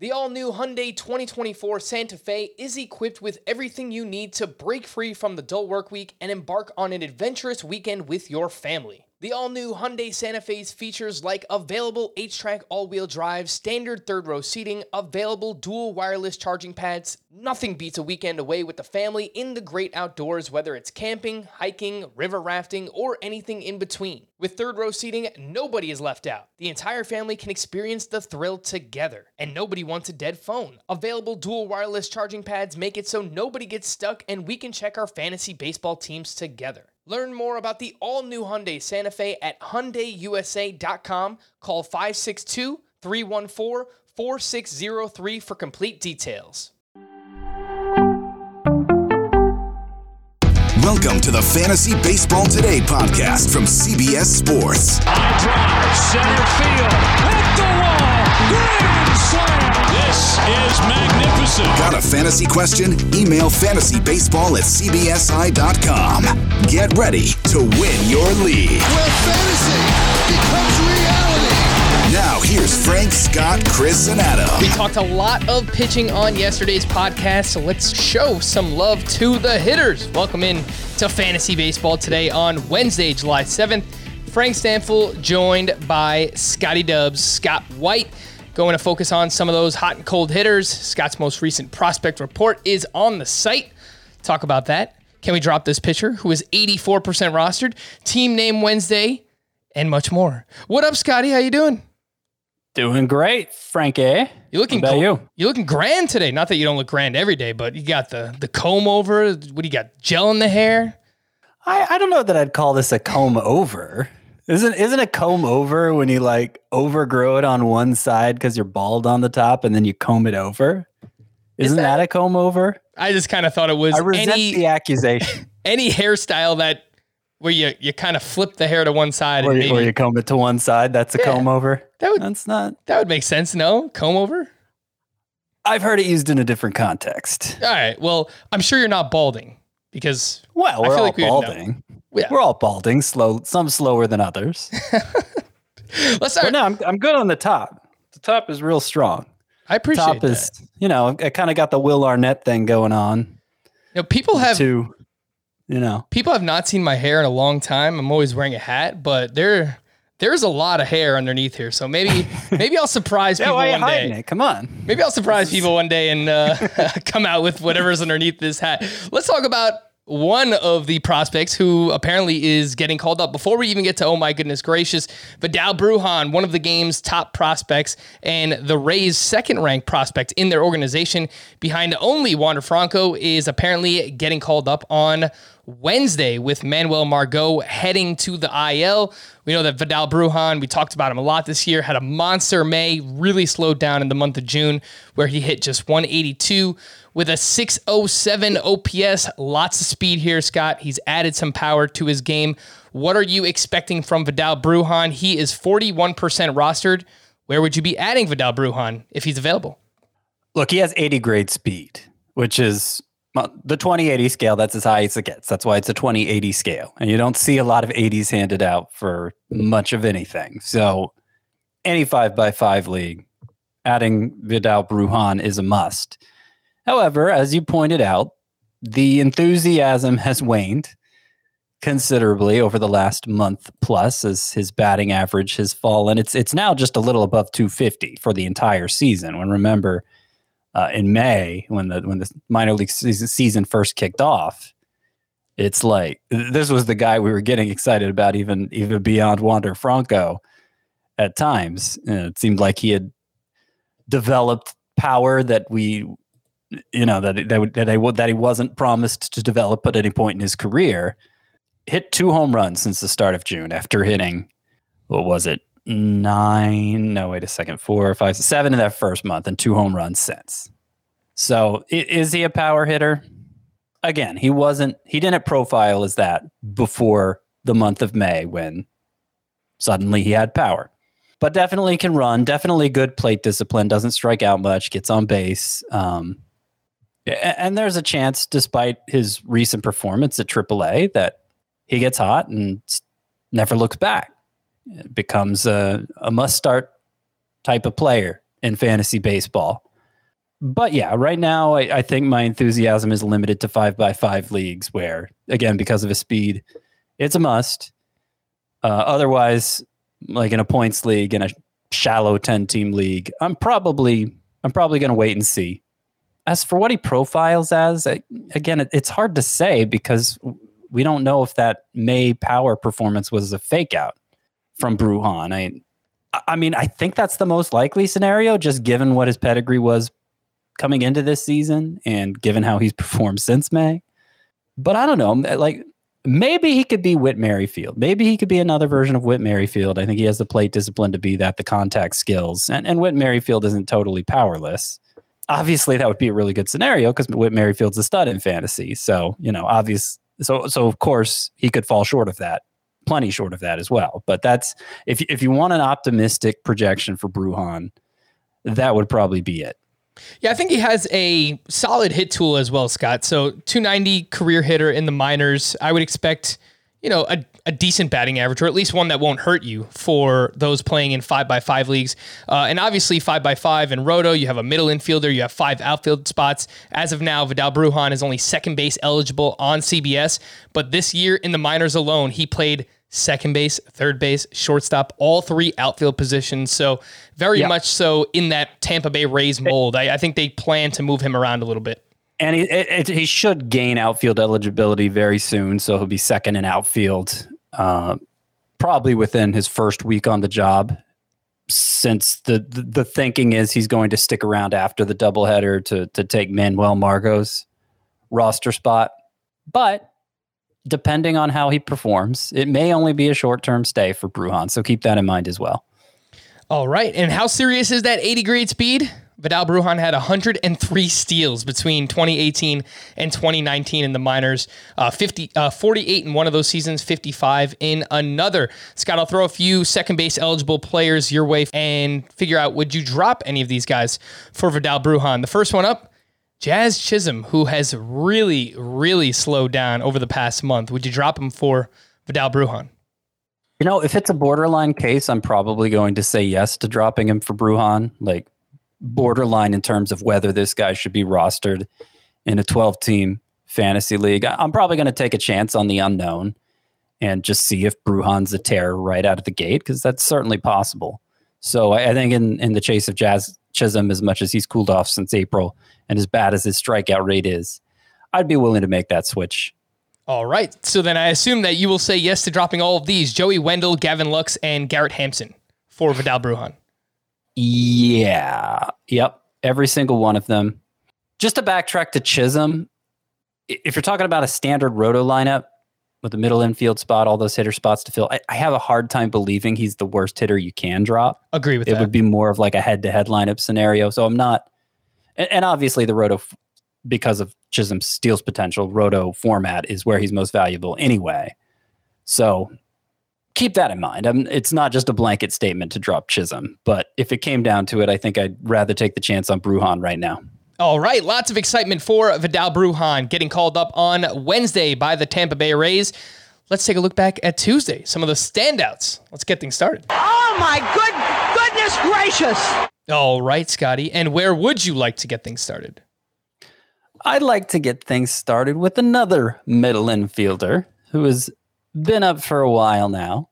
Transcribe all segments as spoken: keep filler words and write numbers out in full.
The all-new Hyundai twenty twenty-four Santa Fe is equipped with everything you need to break free from the dull work week and embark on an adventurous weekend with your family. The all-new Hyundai Santa Fe's features like available H-Track all-wheel drive, standard third-row seating, available dual wireless charging pads. Nothing beats a weekend away with the family in the great outdoors, whether it's camping, hiking, river rafting, or anything in between. With third-row seating, nobody is left out. The entire family can experience the thrill together, and nobody wants a dead phone. Available dual wireless charging pads make it so nobody gets stuck, and we can check our fantasy baseball teams together. Learn more about the all-new Hyundai Santa Fe at Hyundai U S A dot com. Call five six two, three one four, four six zero three for complete details. Welcome to the Fantasy Baseball Today podcast from C B S Sports. High drive, center field, hit the wall, grand slam. This is magnificent. Got a fantasy question? Email fantasybaseball at c b s i dot com. Get ready to win your league. Where fantasy becomes reality. Now here's Frank, Scott, Chris, and Adam. We talked a lot of pitching on yesterday's podcast, so let's show some love to the hitters. Welcome in to Fantasy Baseball Today on Wednesday, July seventh. Frank Stanfield joined by Scotty Dubs. Scott White going to focus on some of those hot and cold hitters. Scott's most recent prospect report is on the site. Talk about that. Can we drop this pitcher who is eighty-four percent rostered? Team name Wednesday, and much more. What up, Scotty? How you doing? Doing great, Frank. Eh? You looking What about gl- you? You looking grand today. Not that you don't look grand every day, but you got the the comb over. What do you got? Gel in the hair? I, I don't know that I'd call this a comb over. Isn't isn't a comb over when you like overgrow it on one side because you're bald on the top and then you comb it over? Isn't that- that, a comb over? I just kind of thought it was I resent any the accusation. any hairstyle that where you you kind of flip the hair to one side Where and you, maybe where you comb it to one side, that's a Yeah. comb over. That would- that's not. that would make sense. No comb over. I've heard it used in a different context. All right. Well, I'm sure you're not balding because Well, I we're feel all like we would know. balding. Yeah. We're all balding. Slow, some slower than others. let's But start. no, I'm I'm good on the top. The top is real strong. I appreciate Top that. is, you know, I kind of got the Will Arnett thing going on. You know, people have To, you know, people have not seen my hair in a long time. I'm always wearing a hat, but there there's a lot of hair underneath here. So maybe maybe I'll surprise yeah, people why are you one hiding day. it? Come on. Maybe I'll surprise people one day and uh, come out with whatever's underneath this hat. Let's talk about one of the prospects who apparently is getting called up. Before we even get to, oh my goodness gracious, Vidal Brujan, one of the game's top prospects and the Rays' second-ranked prospect in their organization behind only Wander Franco, is apparently getting called up on Wednesday with Manuel Margot heading to the I L. We know that Vidal Brujan, we talked about him a lot this year, had a monster May, really slowed down in the month of June where he hit just one eighty-two with a six oh seven O P S. Lots of speed here, Scott. He's added some power to his game. What are you expecting from Vidal Brujan? He is forty-one percent rostered. Where would you be adding Vidal Brujan if he's available? Look, he has eighty grade speed, which is well, the twenty eighty scale. That's as high as it gets. That's why it's a twenty eighty scale. And you don't see a lot of eighties handed out for much of anything. So any five by five league, adding Vidal Brujan is a must. However, as you pointed out, the enthusiasm has waned considerably over the last month plus as his batting average has fallen. It's it's now just a little above two fifty for the entire season. When remember uh, in May when the when the minor league season, season first kicked off, it's like this was the guy we were getting excited about even even beyond Wander Franco at times. Uh, it seemed like he had developed power that we you know, that that that, I, that he wasn't promised to develop at any point in his career. Hit two home runs since the start of June after hitting, what was it, nine? No, wait a second, four, five, seven in that first month and two home runs since. So is he a power hitter? Again, he wasn't, he didn't profile as that before the month of May when suddenly he had power. But definitely can run, definitely good plate discipline, doesn't strike out much, gets on base. Um, and there's a chance, despite his recent performance at triple A, that he gets hot and never looks back. It becomes a, a must-start type of player in fantasy baseball. But yeah, right now I, I think my enthusiasm is limited to five by five leagues where, again, because of his speed, it's a must. Uh, otherwise, like in a points league, in a shallow ten team league, I'm probably I'm probably going to wait and see. As for what he profiles as, I, again, it, it's hard to say because we don't know if that May power performance was a fake out from Bruján. I, I mean, I think that's the most likely scenario, just given what his pedigree was coming into this season and given how he's performed since May. But I don't know, like maybe he could be Whit Merrifield. Maybe he could be another version of Whit Merrifield. I think he has the plate discipline to be that, the contact skills. And, and Whit Merrifield isn't totally powerless. Obviously, that would be a really good scenario because Whit Merrifield's a stud in fantasy. So, you know, obvious. So, so of course, he could fall short of that. Plenty short of that as well. But that's, if, if you want an optimistic projection for Bruján, that would probably be it. Yeah, I think he has a solid hit tool as well, Scott. So two ninety career hitter in the minors. I would expect, you know, a, a decent batting average, or at least one that won't hurt you for those playing in five by five leagues. Uh, and obviously five by five in Roto, you have a middle infielder, you have five outfield spots. As of now, Vidal Bruján is only second base eligible on C B S, but this year in the minors alone, he played second base, third base, shortstop, all three outfield positions. So very yeah. much so in that Tampa Bay Rays mold. I, I think they plan to move him around a little bit. And he, it, he should gain outfield eligibility very soon. So he'll be second in outfield, uh, probably within his first week on the job, since the, the, the thinking is he's going to stick around after the doubleheader to, to take Manuel Margot's roster spot. But depending on how he performs, it may only be a short-term stay for Bruján, so keep that in mind as well. All right, and how serious is that eighty grade speed? Vidal Bruján had one hundred three steals between twenty eighteen and twenty nineteen in the minors, uh, fifty, uh, forty-eight in one of those seasons, fifty-five in another. Scott, I'll throw a few second base eligible players your way and figure out, would you drop any of these guys for Vidal Bruján? The first one up, Jazz Chisholm, who has really, really slowed down over the past month. Would you drop him for Vidal Bruján? You know, if it's a borderline case, I'm probably going to say yes to dropping him for Bruján. Like borderline in terms of whether this guy should be rostered in a twelve-team fantasy league. I'm probably going to take a chance on the unknown and just see if Bruján's a tear right out of the gate, because that's certainly possible. So I, I think in, in the chase of Jazz Chisholm, as much as he's cooled off since April, and as bad as his strikeout rate is, I'd be willing to make that switch. All right. So then I assume that you will say yes to dropping all of these: Joey Wendell, Gavin Lux, and Garrett Hampson for Vidal Bruján. Yeah. Yep. Every single one of them. Just to backtrack to Chisholm, if you're talking about a standard Roto lineup with a middle infield spot, all those hitter spots to fill, I, I have a hard time believing he's the worst hitter you can drop. Agree with it that. It would be more of like a head-to-head lineup scenario. So I'm not, and, and obviously the Roto, because of Chisholm's steals potential, Roto format is where he's most valuable anyway. So keep that in mind. I'm, it's not just a blanket statement to drop Chisholm, but if it came down to it, I think I'd rather take the chance on Bruján right now. All right, lots of excitement for Vidal Bruján getting called up on Wednesday by the Tampa Bay Rays. Let's take a look back at Tuesday, some of the standouts. Let's get things started. Oh my good goodness gracious! All right, Scotty, and where would you like to get things started? I'd like to get things started with another middle infielder who has been up for a while now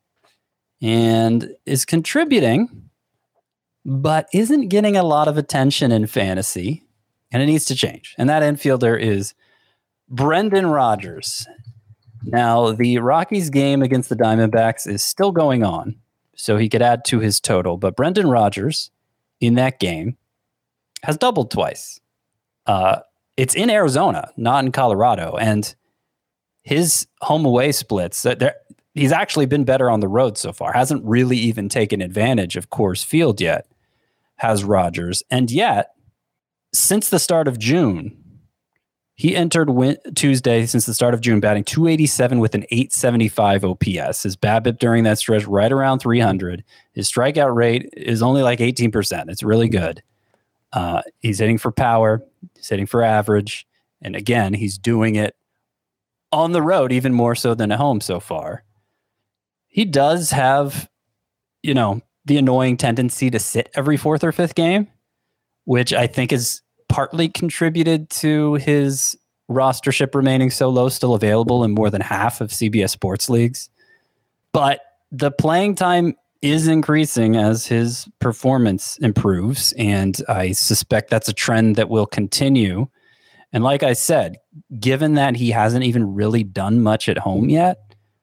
and is contributing, but isn't getting a lot of attention in fantasy, and it needs to change. And that infielder is Brendan Rodgers. Now, the Rockies game against the Diamondbacks is still going on, so he could add to his total, but Brendan Rodgers in that game has doubled twice. Uh, It's in Arizona, not in Colorado, and his home away splits, he's actually been better on the road so far. Hasn't really even taken advantage of Coors Field yet, has Rodgers. And yet, since the start of June, he entered win- Tuesday, since the start of June, batting two eighty-seven with an eight seventy-five O P S. His BABIP during that stretch right around three hundred. His strikeout rate is only like eighteen percent. It's really good. Uh, he's hitting for power. He's hitting for average. And again, he's doing it on the road, even more so than at home so far. He does have, you know, the annoying tendency to sit every fourth or fifth game, which I think is partly contributed to his rostership remaining so low, still available in more than half of C B S sports leagues. But the playing time is increasing as his performance improves, and I suspect that's a trend that will continue. And like I said, given that he hasn't even really done much at home yet,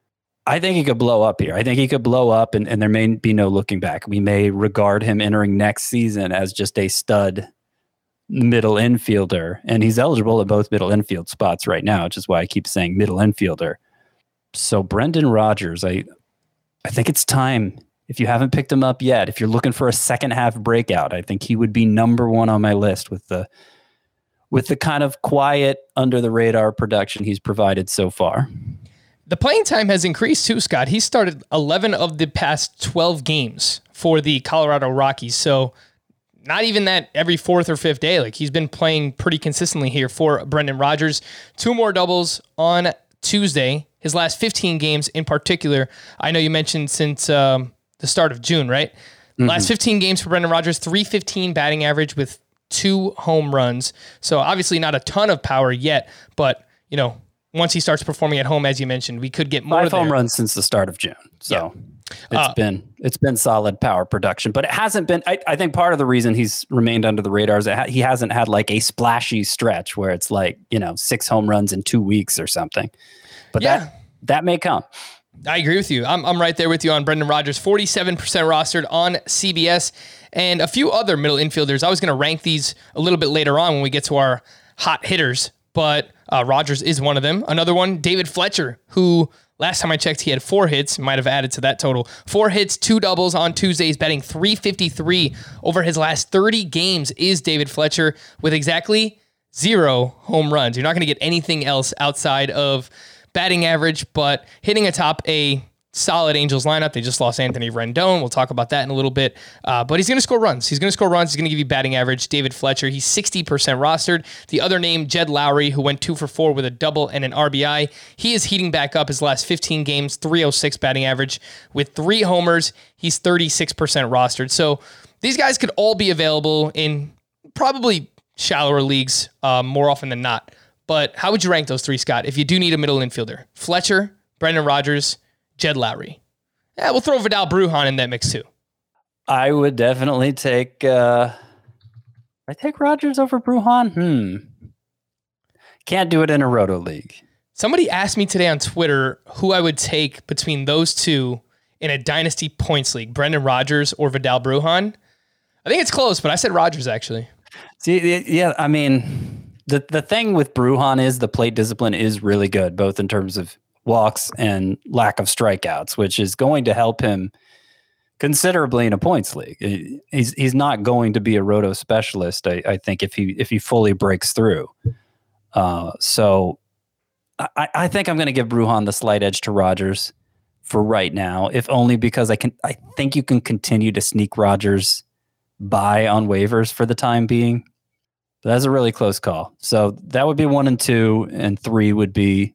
I think he could blow up here. I think he could blow up, and, and there may be no looking back. We may regard him entering next season as just a stud middle infielder, and he's eligible at both middle infield spots right now, which is why I keep saying middle infielder. So Brendan Rodgers, I I think it's time. If you haven't picked him up yet, if you're looking for a second half breakout, I think he would be number one on my list with the with the kind of quiet, under the radar production he's provided so far. The playing time has increased too, Scott. He started eleven of the past twelve games for the Colorado Rockies. So not even that every fourth or fifth day. Like, he's been playing pretty consistently here for Brendan Rodgers. Two more doubles on Tuesday. His last fifteen games in particular, I know you mentioned since um, the start of June, right? Mm-hmm. Last fifteen games for Brendan Rodgers, three fifteen batting average with two home runs. So obviously not a ton of power yet, but, you know, once he starts performing at home, as you mentioned, we could get more Five there. home runs since the start of June. So yeah. it's uh, been it's been solid power production, but it hasn't been. I, I think part of the reason he's remained under the radar is that he hasn't had like a splashy stretch where it's like, you know, six home runs in two weeks or something. But yeah. that that may come. I agree with you. I'm I'm right there with you on Brendan Rodgers. forty-seven percent rostered on C B S, and a few other middle infielders. I was going to rank these a little bit later on when we get to our hot hitters, but uh, Rodgers is one of them. Another one, David Fletcher, who last time I checked, he had four hits. Might have added to that total. Four hits, two doubles on Tuesday. He's batting three fifty-three over his last thirty games. Is David Fletcher with exactly zero home runs. You're not going to get anything else outside of batting average, but hitting atop a solid Angels lineup. They just lost Anthony Rendon. We'll talk about that in a little bit. Uh, but he's going to score runs. He's going to score runs. He's going to give you batting average. David Fletcher, he's sixty percent rostered. The other name, Jed Lowry, who went two for four with a double and an R B I. He is heating back up his last fifteen games, three oh six batting average with three homers. He's thirty-six percent rostered. So these guys could all be available in probably shallower leagues uh, more often than not. But how would you rank those three, Scott, if you do need a middle infielder? Fletcher, Brendan Rodgers, Jed Lowry. Yeah, we'll throw Vidal Brujan in that mix too. I would definitely take. Uh, I take Rodgers over Brujan. Hmm. Can't do it in a roto league. Somebody asked me today on Twitter who I would take between those two in a dynasty points league, Brendan Rodgers or Vidal Brujan. I think it's close, but I said Rodgers actually. See, yeah, I mean. The the thing with Brujan is the plate discipline is really good, both in terms of walks and lack of strikeouts, which is going to help him considerably in a points league. He's he's not going to be a roto specialist, I, I think, if he if he fully breaks through. Uh, so I, I think I'm going to give Brujan the slight edge to Rodgers for right now, if only because I can. I think you can continue to sneak Rodgers by on waivers for the time being. But that's a really close call. So that would be one and two, and three would be,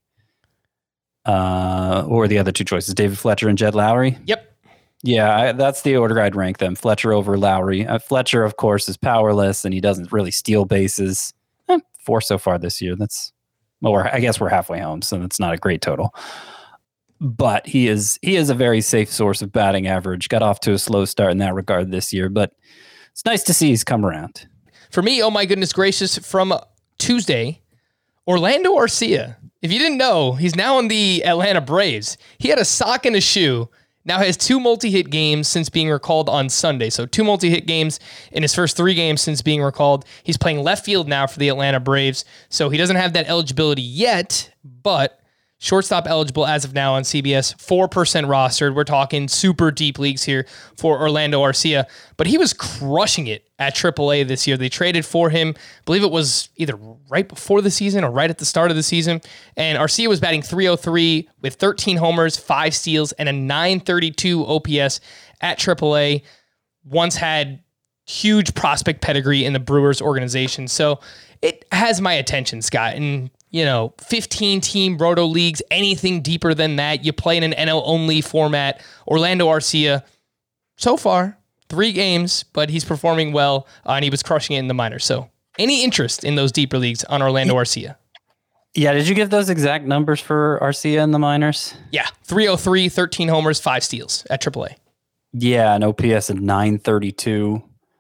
uh, or the other two choices, David Fletcher and Jed Lowry. Yep. Yeah, I, that's the order I'd rank them. Fletcher over Lowry. Uh, Fletcher, of course, is powerless, and he doesn't really steal bases. Eh, four so far this year. That's, well, we're, I guess we're halfway home, so that's not a great total. But he is he is a very safe source of batting average. Got off to a slow start in that regard this year, but it's nice to see he's come around. For me, oh my goodness gracious, from Tuesday, Orlando Arcia. If you didn't know, he's now in the Atlanta Braves. He had a sock in his shoe, now has two multi-hit games since being recalled on Sunday. So two multi-hit games in his first three games since being recalled. He's playing left field now for the Atlanta Braves, so he doesn't have that eligibility yet, but shortstop eligible as of now on C B S, four percent rostered. We're talking super deep leagues here for Orlando Arcia, but he was crushing it at triple A this year. They traded for him, I believe it was either right before the season or right at the start of the season, and Arcia was batting three oh three with thirteen homers, five steals, and a nine thirty-two O P S at triple A. Once had huge prospect pedigree in the Brewers organization, so it has my attention, Scott, and you know, fifteen-team roto leagues, anything deeper than that. You play in an N L-only format. Orlando Arcia, so far, three games, but he's performing well, uh, and he was crushing it in the minors. So any interest in those deeper leagues on Orlando Arcia? Yeah, did you give those exact numbers for Arcia in the minors? Yeah, three oh three, thirteen homers, five steals at triple A. Yeah, an O P S of nine thirty-two.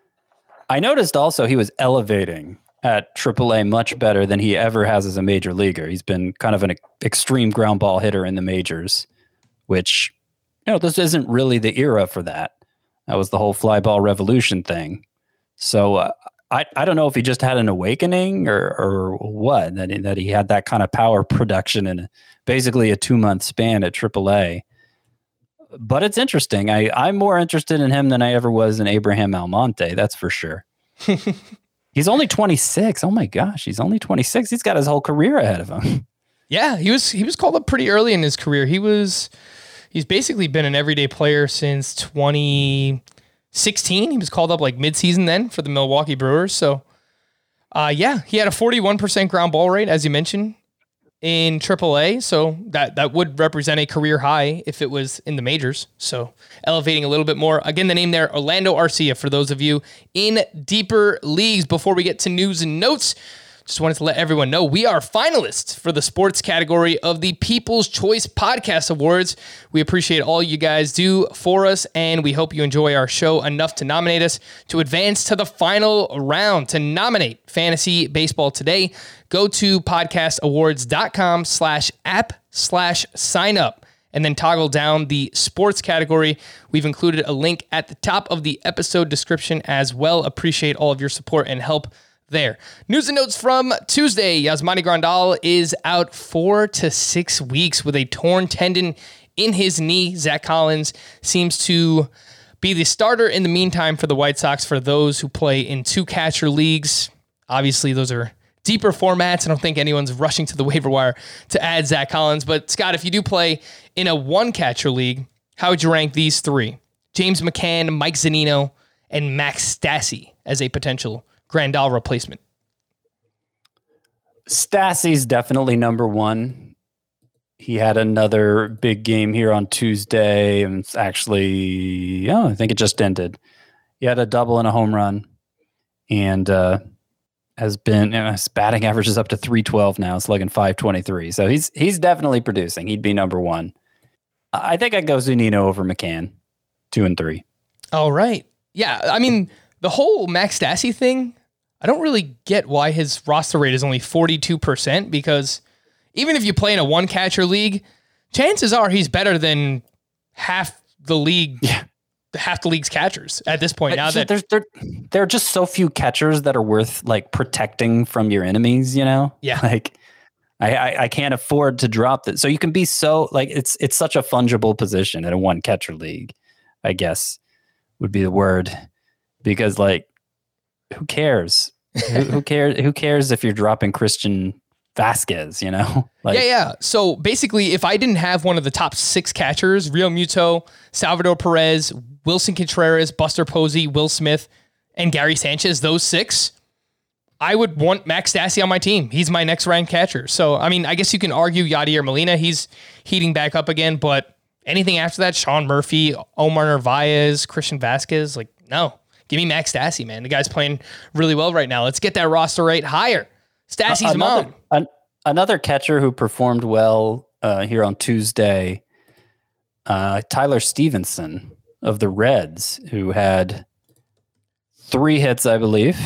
I noticed also he was elevating at triple A much better than he ever has as a major leaguer. He's been kind of an extreme ground ball hitter in the majors, which, you know, this isn't really the era for that. That was the whole fly ball revolution thing. So uh, I, I don't know if he just had an awakening or or what, that he, that he had that kind of power production in basically a two-month span at triple A. But it's interesting. I, I'm more interested in him than I ever was in Abraham Almonte, that's for sure. He's only twenty-six. Oh my gosh, he's only twenty-six. He's got his whole career ahead of him. Yeah, he was he was called up pretty early in his career. He was he's basically been an everyday player since twenty sixteen. He was called up like midseason then for the Milwaukee Brewers. So, uh, yeah, he had a forty-one percent ground ball rate, as you mentioned, in triple A. So that, that would represent a career high if it was in the majors. So elevating a little bit more. Again, the name there, Orlando Arcia, for those of you in deeper leagues. Before we get to news and notes, just wanted to let everyone know we are finalists for the sports category of the People's Choice Podcast Awards. We appreciate all you guys do for us, and we hope you enjoy our show enough to nominate us to advance to the final round. To nominate Fantasy Baseball today, go to podcastawards.com slash app slash sign up, and then toggle down the sports category. We've included a link at the top of the episode description as well. Appreciate all of your support and help there. News and notes from Tuesday. Yasmani Grandal is out four to six weeks with a torn tendon in his knee. Zach Collins seems to be the starter in the meantime for the White Sox for those who play in two catcher leagues. Obviously, those are deeper formats. I don't think anyone's rushing to the waiver wire to add Zach Collins. But Scott, if you do play in a one catcher league, how would you rank these three? James McCann, Mike Zunino, and Max Stassi as a potential Grandal replacement. Stassi's definitely number one. He had another big game here on Tuesday, and it's actually, oh, I think it just ended. He had a double and a home run, and uh, has been, you know, his batting average is up to three twelve now. It's slugging five twenty-three. So he's he's definitely producing. He'd be number one. I think I'd go Zunino over McCann, two and three. All right. Yeah, I mean, the whole Max Stassi thing, I don't really get why his roster rate is only forty-two percent, because even if you play in a one catcher league, chances are he's better than half the league, yeah. half the league's catchers at this point. But now so that there's there, there are just so few catchers that are worth like protecting from your enemies, you know? Yeah. Like I, I, I can't afford to drop that. So you can be so like, it's, it's such a fungible position in a one catcher league, I guess would be the word, because like, who cares? who, who cares? Who cares if you're dropping Christian Vasquez, you know? Like, yeah, yeah. So basically, if I didn't have one of the top six catchers, Real Muto, Salvador Perez, Wilson Contreras, Buster Posey, Will Smith, and Gary Sanchez, those six, I would want Max Stassi on my team. He's my next ranked catcher. So, I mean, I guess you can argue Yadier Molina. He's heating back up again, but anything after that, Sean Murphy, Omar Narvaez, Christian Vasquez, like, no. Give me Max Stassi, man. The guy's playing really well right now. Let's get that roster rate higher. Stassi's another, mom. An, another catcher who performed well uh, here on Tuesday, uh, Tyler Stevenson of the Reds, who had three hits, I believe.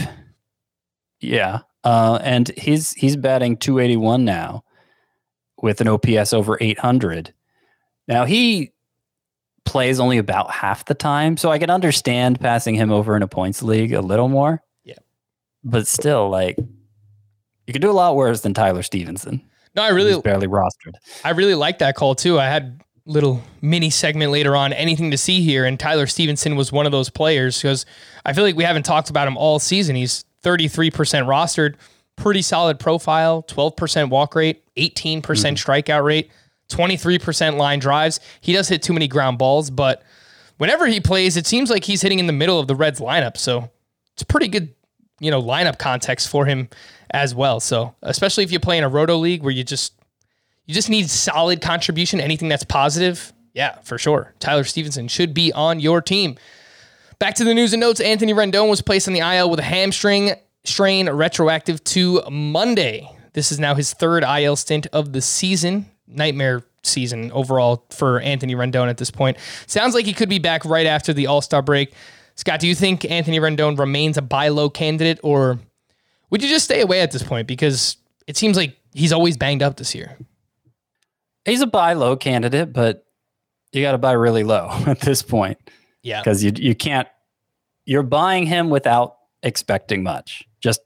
Yeah. Uh, and he's he's batting two eighty-one now with an O P S over eight hundred. Now, he plays only about half the time, so I can understand passing him over in a points league a little more. Yeah. But still, like, you can do a lot worse than Tyler Stevenson. No, I really He's barely rostered. I really like that call too. I had a little mini segment later on, anything to see here, and Tyler Stevenson was one of those players because I feel like we haven't talked about him all season. He's thirty-three percent rostered, pretty solid profile, twelve percent walk rate, eighteen percent mm-hmm. strikeout rate, twenty-three percent line drives. He does hit too many ground balls, but whenever he plays, it seems like he's hitting in the middle of the Reds lineup. So it's pretty good, you know, lineup context for him as well. So especially if you play in a roto league where you just, you just need solid contribution, anything that's positive. Yeah, for sure. Tyler Stevenson should be on your team. Back to the news and notes. Anthony Rendon was placed on the I L with a hamstring strain retroactive to Monday. This is now his third I L stint of the season. Nightmare season overall for Anthony Rendon at this point. Sounds like he could be back right after the All-Star break. Scott, do you think Anthony Rendon remains a buy low candidate, or would you just stay away at this point? Because it seems like he's always banged up this year. He's a buy low candidate, but you got to buy really low at this point. Yeah. Because you you can't, you're buying him without expecting much. Just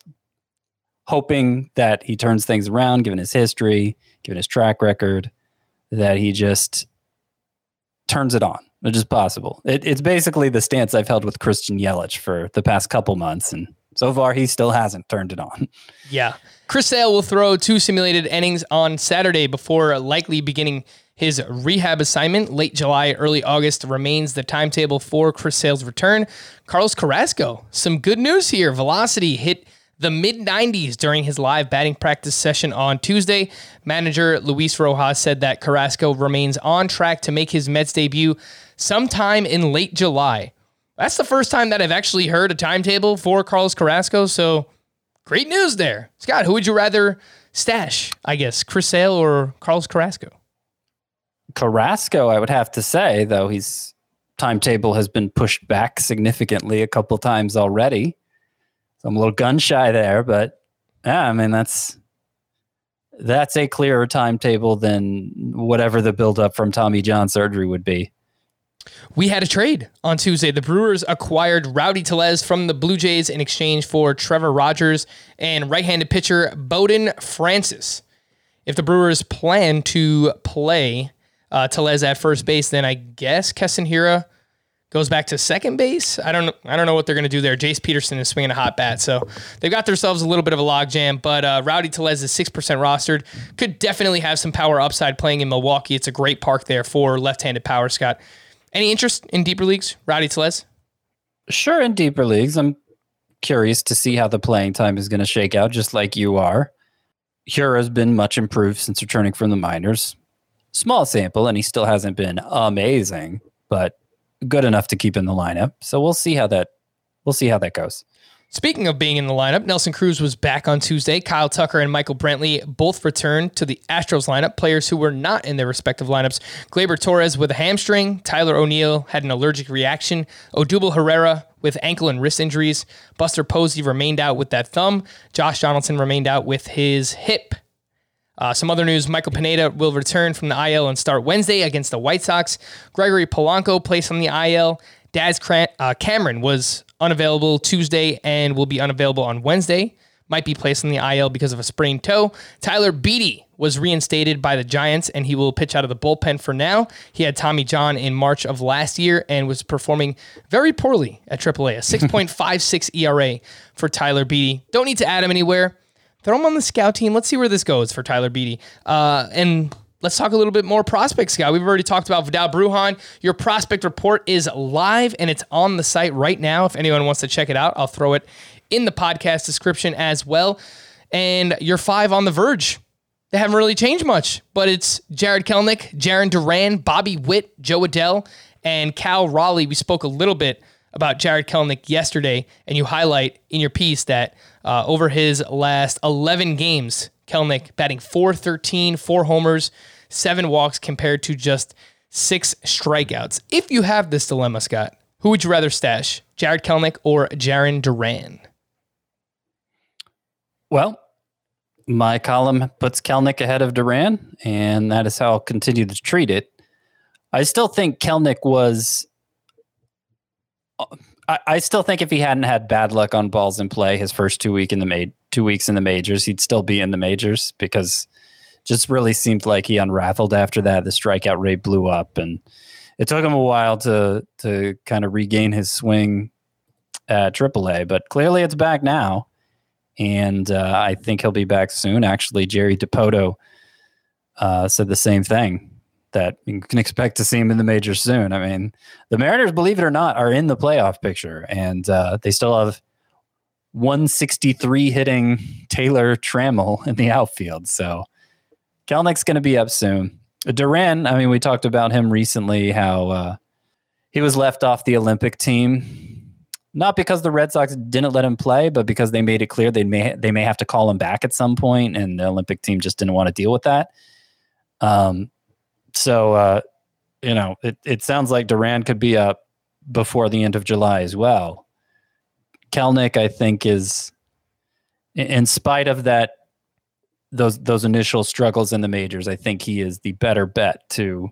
hoping that he turns things around, given his history, given his track record, that he just turns it on, which is possible. It, it's basically the stance I've held with Christian Yelich for the past couple months, and so far he still hasn't turned it on. Yeah. Chris Sale will throw two simulated innings on Saturday before likely beginning his rehab assignment. Late July, early August remains the timetable for Chris Sale's return. Carlos Carrasco, some good news here. Velocity hit the mid nineties during his live batting practice session on Tuesday. Manager Luis Rojas said that Carrasco remains on track to make his Mets debut sometime in late July. That's the first time that I've actually heard a timetable for Carlos Carrasco, so great news there. Scott, who would you rather stash, I guess, Chris Sale or Carlos Carrasco? Carrasco, I would have to say, though his timetable has been pushed back significantly a couple times already. So I'm a little gun shy there, but yeah, I mean, that's that's a clearer timetable than whatever the buildup from Tommy John surgery would be. We had a trade on Tuesday. The Brewers acquired Rowdy Tellez from the Blue Jays in exchange for Trevor Rogers and right-handed pitcher Bowden Francis. If the Brewers plan to play uh, Tellez at first base, then I guess Keston Hiura goes back to second base. I don't know. I don't know what they're going to do there. Jace Peterson is swinging a hot bat, so they've got themselves a little bit of a logjam. But uh, Rowdy Tellez is six percent rostered. Could definitely have some power upside playing in Milwaukee. It's a great park there for left-handed power. Scott, any interest in deeper leagues? Rowdy Tellez? Sure, in deeper leagues. I'm curious to see how the playing time is going to shake out, just like you are. Hiura has been much improved since returning from the minors. Small sample, and he still hasn't been amazing, but good enough to keep in the lineup. So we'll see how that we'll see how that goes. Speaking of being in the lineup, Nelson Cruz was back on Tuesday. Kyle Tucker and Michael Brantley both returned to the Astros lineup. Players who were not in their respective lineups: Gleyber Torres with a hamstring, Tyler O'Neill had an allergic reaction, Odubel Herrera with ankle and wrist injuries, Buster Posey remained out with that thumb, Josh Donaldson remained out with his hip. Uh, some other news: Michael Pineda will return from the I L and start Wednesday against the White Sox. Gregory Polanco placed on the I L. Daz Cran- uh, Cameron was unavailable Tuesday and will be unavailable on Wednesday. Might be placed on the I L because of a sprained toe. Tyler Beede was reinstated by the Giants, and he will pitch out of the bullpen for now. He had Tommy John in March of last year and was performing very poorly at triple A. A six point five six E R A for Tyler Beede. Don't need to add him anywhere. Throw him on the scout team. Let's see where this goes for Tyler Beede. Uh, and let's talk a little bit more prospects, Scott. We've already talked about Vidal Brujan. Your prospect report is live, and it's on the site right now. If anyone wants to check it out, I'll throw it in the podcast description as well. And your five on the verge, they haven't really changed much, but it's Jared Kelenic, Jarren Duran, Bobby Witt, Joe Adell, and Cal Raleigh. We spoke a little bit about Jared Kelenic yesterday, and you highlight in your piece that uh, over his last eleven games, Kelenic batting four thirteen, four homers, seven walks compared to just six strikeouts. If you have this dilemma, Scott, who would you rather stash, Jared Kelenic or Jarren Duran? Well, my column puts Kelenic ahead of Duran, and that is how I'll continue to treat it. I still think Kelenic was... I, I still think if he hadn't had bad luck on balls in play his first two week in the ma- two weeks in the majors, he'd still be in the majors, because it just really seemed like he unraveled after that. The strikeout rate blew up, and it took him a while to to kind of regain his swing at triple A, but clearly it's back now. And uh, I think he'll be back soon. Actually, Jerry DiPoto uh, said the same thing, that you can expect to see him in the majors soon. I mean, the Mariners, believe it or not, are in the playoff picture, and uh, they still have one sixty-three hitting Taylor Trammell in the outfield. So Kelenic's going to be up soon. Duran, I mean, we talked about him recently, how uh, he was left off the Olympic team Not because the Red Sox didn't let him play, but because they made it clear they may they may have to call him back at some point, and the Olympic team just didn't want to deal with that. Um, so uh, you know, it it sounds like Duran could be up before the end of July as well. Kelenic, I think, is, in spite of that, those those initial struggles in the majors, I think he is the better bet to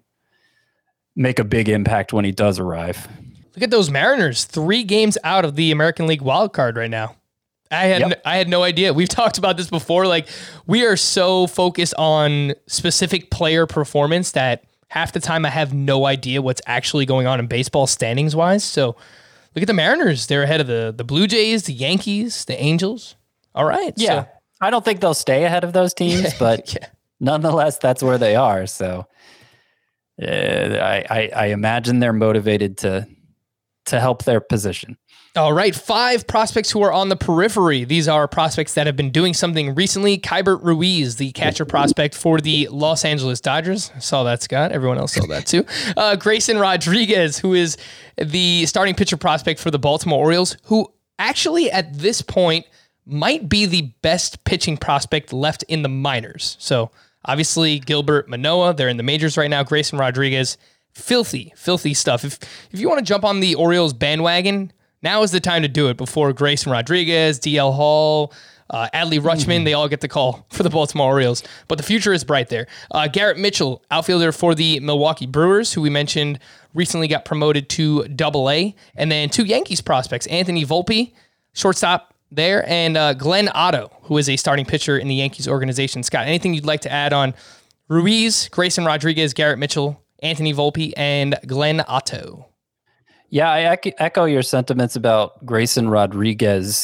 make a big impact when he does arrive. Look at those Mariners, three games out of the American League wild card right now. I had yep. I had no idea. We've talked about this before. Like, we are so focused on specific player performance that half the time I have no idea what's actually going on in baseball standings wise. So look at the Mariners. They're ahead of the, the Blue Jays, the Yankees, the Angels. All right. Yeah. So. I don't think they'll stay ahead of those teams, yeah, but yeah. nonetheless, that's where they are. So uh, I, I, I imagine they're motivated to, to help their position. All right, five prospects who are on the periphery. These are prospects that have been doing something recently. Keibert Ruiz, the catcher prospect for the Los Angeles Dodgers. I saw that, Scott. Everyone else saw that too. Uh, Grayson Rodriguez, who is the starting pitcher prospect for the Baltimore Orioles, who actually at this point might be the best pitching prospect left in the minors. So obviously Gilbert Manoah, they're in the majors right now. Grayson Rodriguez, filthy, filthy stuff. If if you want to jump on the Orioles bandwagon, now is the time to do it before Grayson Rodriguez, D L Hall, uh, Adley Rutschman, mm-hmm. they all get the call for the Baltimore Orioles. But the future is bright there. Uh, Garrett Mitchell, outfielder for the Milwaukee Brewers, who we mentioned recently got promoted to Double A. And then two Yankees prospects, Anthony Volpe, shortstop there, and uh, Glenn Otto, who is a starting pitcher in the Yankees organization. Scott, anything you'd like to add on Ruiz, Grayson Rodriguez, Garrett Mitchell, Anthony Volpe, and Glenn Otto? Yeah, I echo your sentiments about Grayson Rodriguez.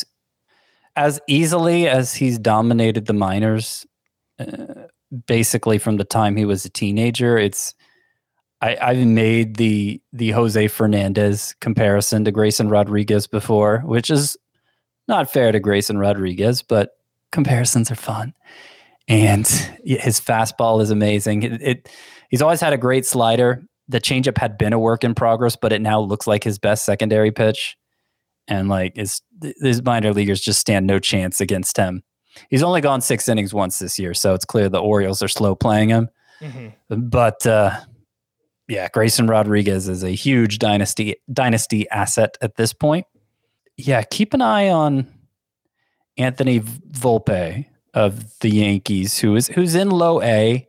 As easily as he's dominated the minors, uh, basically from the time he was a teenager, it's I, I've made the the Jose Fernandez comparison to Grayson Rodriguez before, which is not fair to Grayson Rodriguez, but comparisons are fun. And his fastball is amazing. It, it he's always had a great slider. The changeup had been a work in progress, but it now looks like his best secondary pitch. And like his, his minor leaguers just stand no chance against him. He's only gone six innings once this year, so it's clear the Orioles are slow playing him. Mm-hmm. But uh, yeah, Grayson Rodriguez is a huge dynasty dynasty asset at this point. Yeah, keep an eye on Anthony Volpe of the Yankees, who is who's in low A.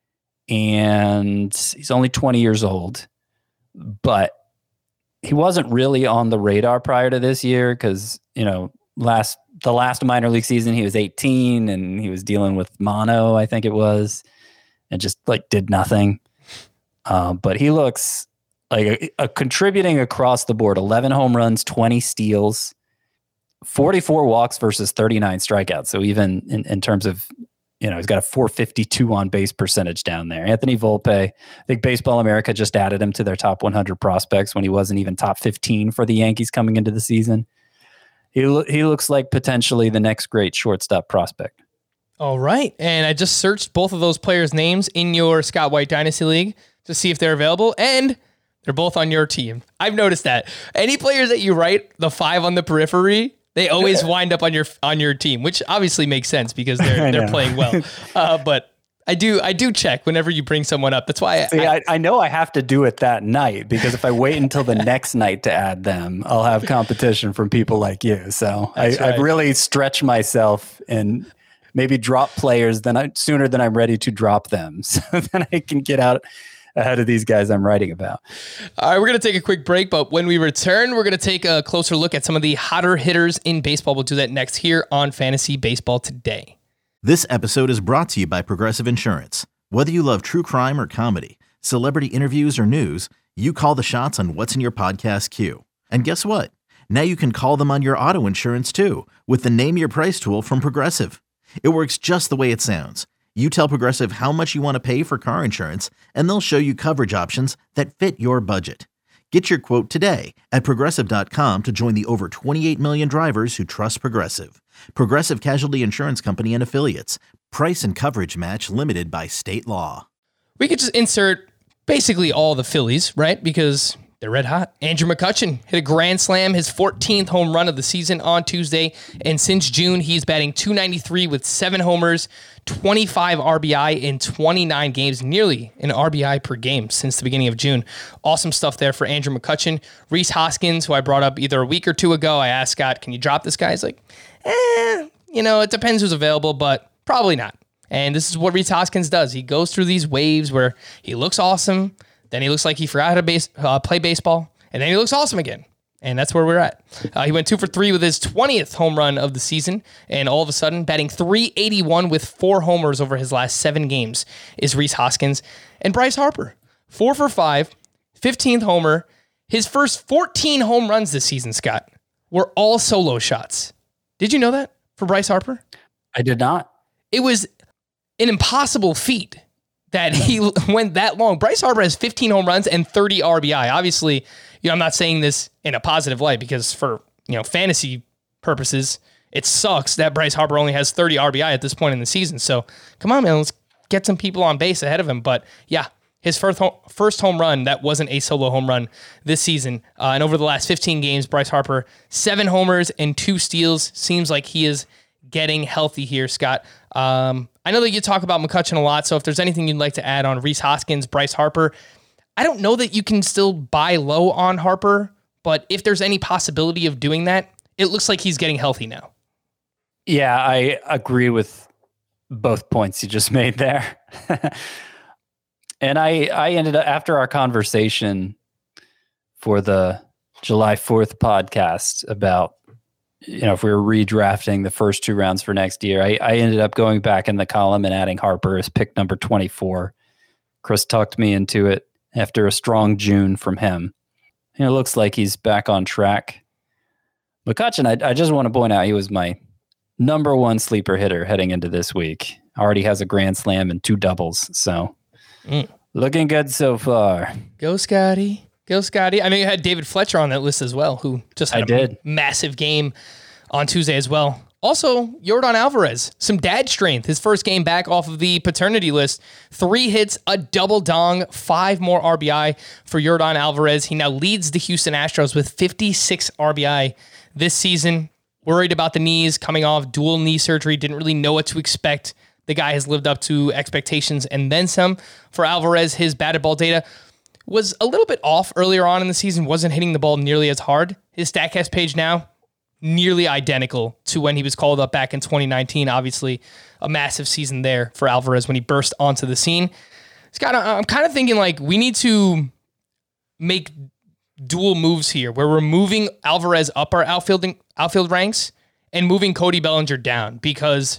And he's only twenty years old, but he wasn't really on the radar prior to this year because, you know, last the last minor league season, he was eighteen and he was dealing with mono, I think it was, and just like did nothing. Um, but he looks like a, a contributing across the board, eleven home runs, twenty steals, forty-four walks versus thirty-nine strikeouts. So even in, in terms of, you know, he's got a four fifty-two on base percentage down there. Anthony Volpe, I think Baseball America just added him to their top one hundred prospects when he wasn't even top fifteen for the Yankees coming into the season. He lo- he looks like potentially the next great shortstop prospect. All right. And I just searched both of those players' names in your Scott White Dynasty League to see if they're available, and they're both on your team. I've noticed that. Any players that you write, the five on the periphery, they always wind up on your on your team, which obviously makes sense because they're they're playing well. Uh, but I do I do check whenever you bring someone up. That's why I, See, I, I know I have to do it that night because if I wait until the next night to add them, I'll have competition from people like you. So I, right. I've really stretched myself and maybe drop players than I, sooner than I'm ready to drop them, so then I can get out ahead of these guys I'm writing about. All right, we're going to take a quick break, but when we return, we're going to take a closer look at some of the hotter hitters in baseball. We'll do that next here on Fantasy Baseball Today. This episode is brought to you by Progressive Insurance. Whether you love true crime or comedy, celebrity interviews or news, you call the shots on what's in your podcast queue. And guess what? Now you can call them on your auto insurance too with the Name Your Price tool from Progressive. It works just the way it sounds. You tell Progressive how much you want to pay for car insurance, and they'll show you coverage options that fit your budget. Get your quote today at Progressive dot com to join the over twenty-eight million drivers who trust Progressive. Progressive Casualty Insurance Company and Affiliates. Price and coverage match limited by state law. We could just insert basically all the Phillies, right? Because They're red hot. Andrew McCutchen hit a grand slam, his fourteenth home run of the season on Tuesday. And since June, he's batting two ninety-three with seven homers, twenty-five R B I in twenty-nine games, nearly an R B I per game since the beginning of June. Awesome stuff there for Andrew McCutchen. Rhys Hoskins, who I brought up either a week or two ago, I asked Scott, can you drop this guy? He's like, eh, you know, it depends who's available, but probably not. And this is what Rhys Hoskins does. He goes through these waves where he looks awesome, then he looks like he forgot how to base, uh, play baseball, and then he looks awesome again. And that's where we're at. Uh, he went two for three with his twentieth home run of the season, and all of a sudden, batting three eighty-one with four homers over his last seven games is Rhys Hoskins. And Bryce Harper, four for five, fifteenth homer. His first fourteen home runs this season, Scott, were all solo shots. Did you know that for Bryce Harper? I did not. It was an impossible feat that he went that long. Bryce Harper has fifteen home runs and thirty R B I. Obviously, you know, I'm not saying this in a positive light because for, you know, fantasy purposes, it sucks that Bryce Harper only has thirty R B I at this point in the season. So come on, man, let's get some people on base ahead of him. But yeah, his first home, first home run, that wasn't a solo home run this season. Uh, and over the last fifteen games, Bryce Harper, seven homers and two steals. Seems like he is getting healthy here, Scott. Um, I know that you talk about McCutchen a lot, so if there's anything you'd like to add on Rhys Hoskins, Bryce Harper, I don't know that you can still buy low on Harper, but if there's any possibility of doing that, it looks like he's getting healthy now. Yeah, I agree with both points you just made there. And I, I ended up, after our conversation for the July fourth podcast about, you know, if we were redrafting the first two rounds for next year, I, I ended up going back in the column and adding Harper as pick number twenty-four. Chris talked me into it after a strong June from him. And it looks like he's back on track. McCutchen, I, I just want to point out he was my number one sleeper hitter heading into this week. Already has a grand slam and two doubles. So mm. looking good so far. Go Scotty. Go Scotty. I know you had David Fletcher on that list as well, who just had I a did. massive game on Tuesday as well. Also, Yordan Alvarez, some dad strength. His first game back off of the paternity list. Three hits, a double dong, five more R B I for Yordan Alvarez. He now leads the Houston Astros with fifty-six R B I this season. Worried about the knees, coming off dual knee surgery. Didn't really know what to expect. The guy has lived up to expectations and then some. For Alvarez, his batted ball data was a little bit off earlier on in the season, wasn't hitting the ball nearly as hard. His StatCast page now, nearly identical to when he was called up back in twenty nineteen. Obviously, a massive season there for Alvarez when he burst onto the scene. Scott, I'm kind of thinking like we need to make dual moves here where we're moving Alvarez up our outfielding, outfield ranks and moving Cody Bellinger down, because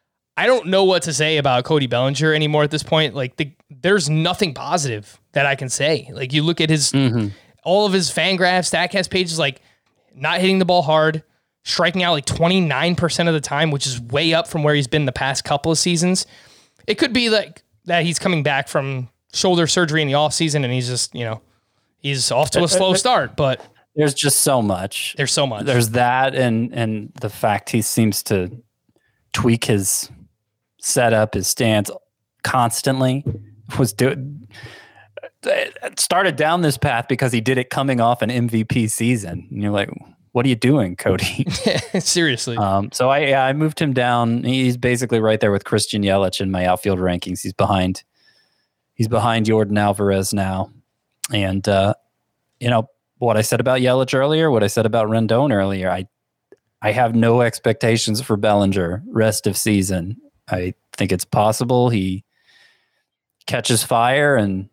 I don't know what to say about Cody Bellinger anymore at this point. Like the, there's nothing positive that I can say. Like you look at his, mm-hmm. all of his Fangraphs, StatCast pages, like not hitting the ball hard, striking out like twenty-nine percent of the time, which is way up from where he's been the past couple of seasons. It could be like that he's coming back from shoulder surgery in the offseason and he's just, you know, he's off to a slow start, but there's just so much. There's so much. There's that and and the fact he seems to tweak his setup, his stance constantly. Was do started down this path because he did it coming off an M V P season. And you're like, what are you doing, Cody? Seriously. Um, so I yeah, I moved him down. He's basically right there with Christian Yelich in my outfield rankings. He's behind he's behind Yordan Alvarez now. And uh, you know, what I said about Yelich earlier, what I said about Rendon earlier, I I have no expectations for Bellinger rest of season. I think it's possible he catches fire and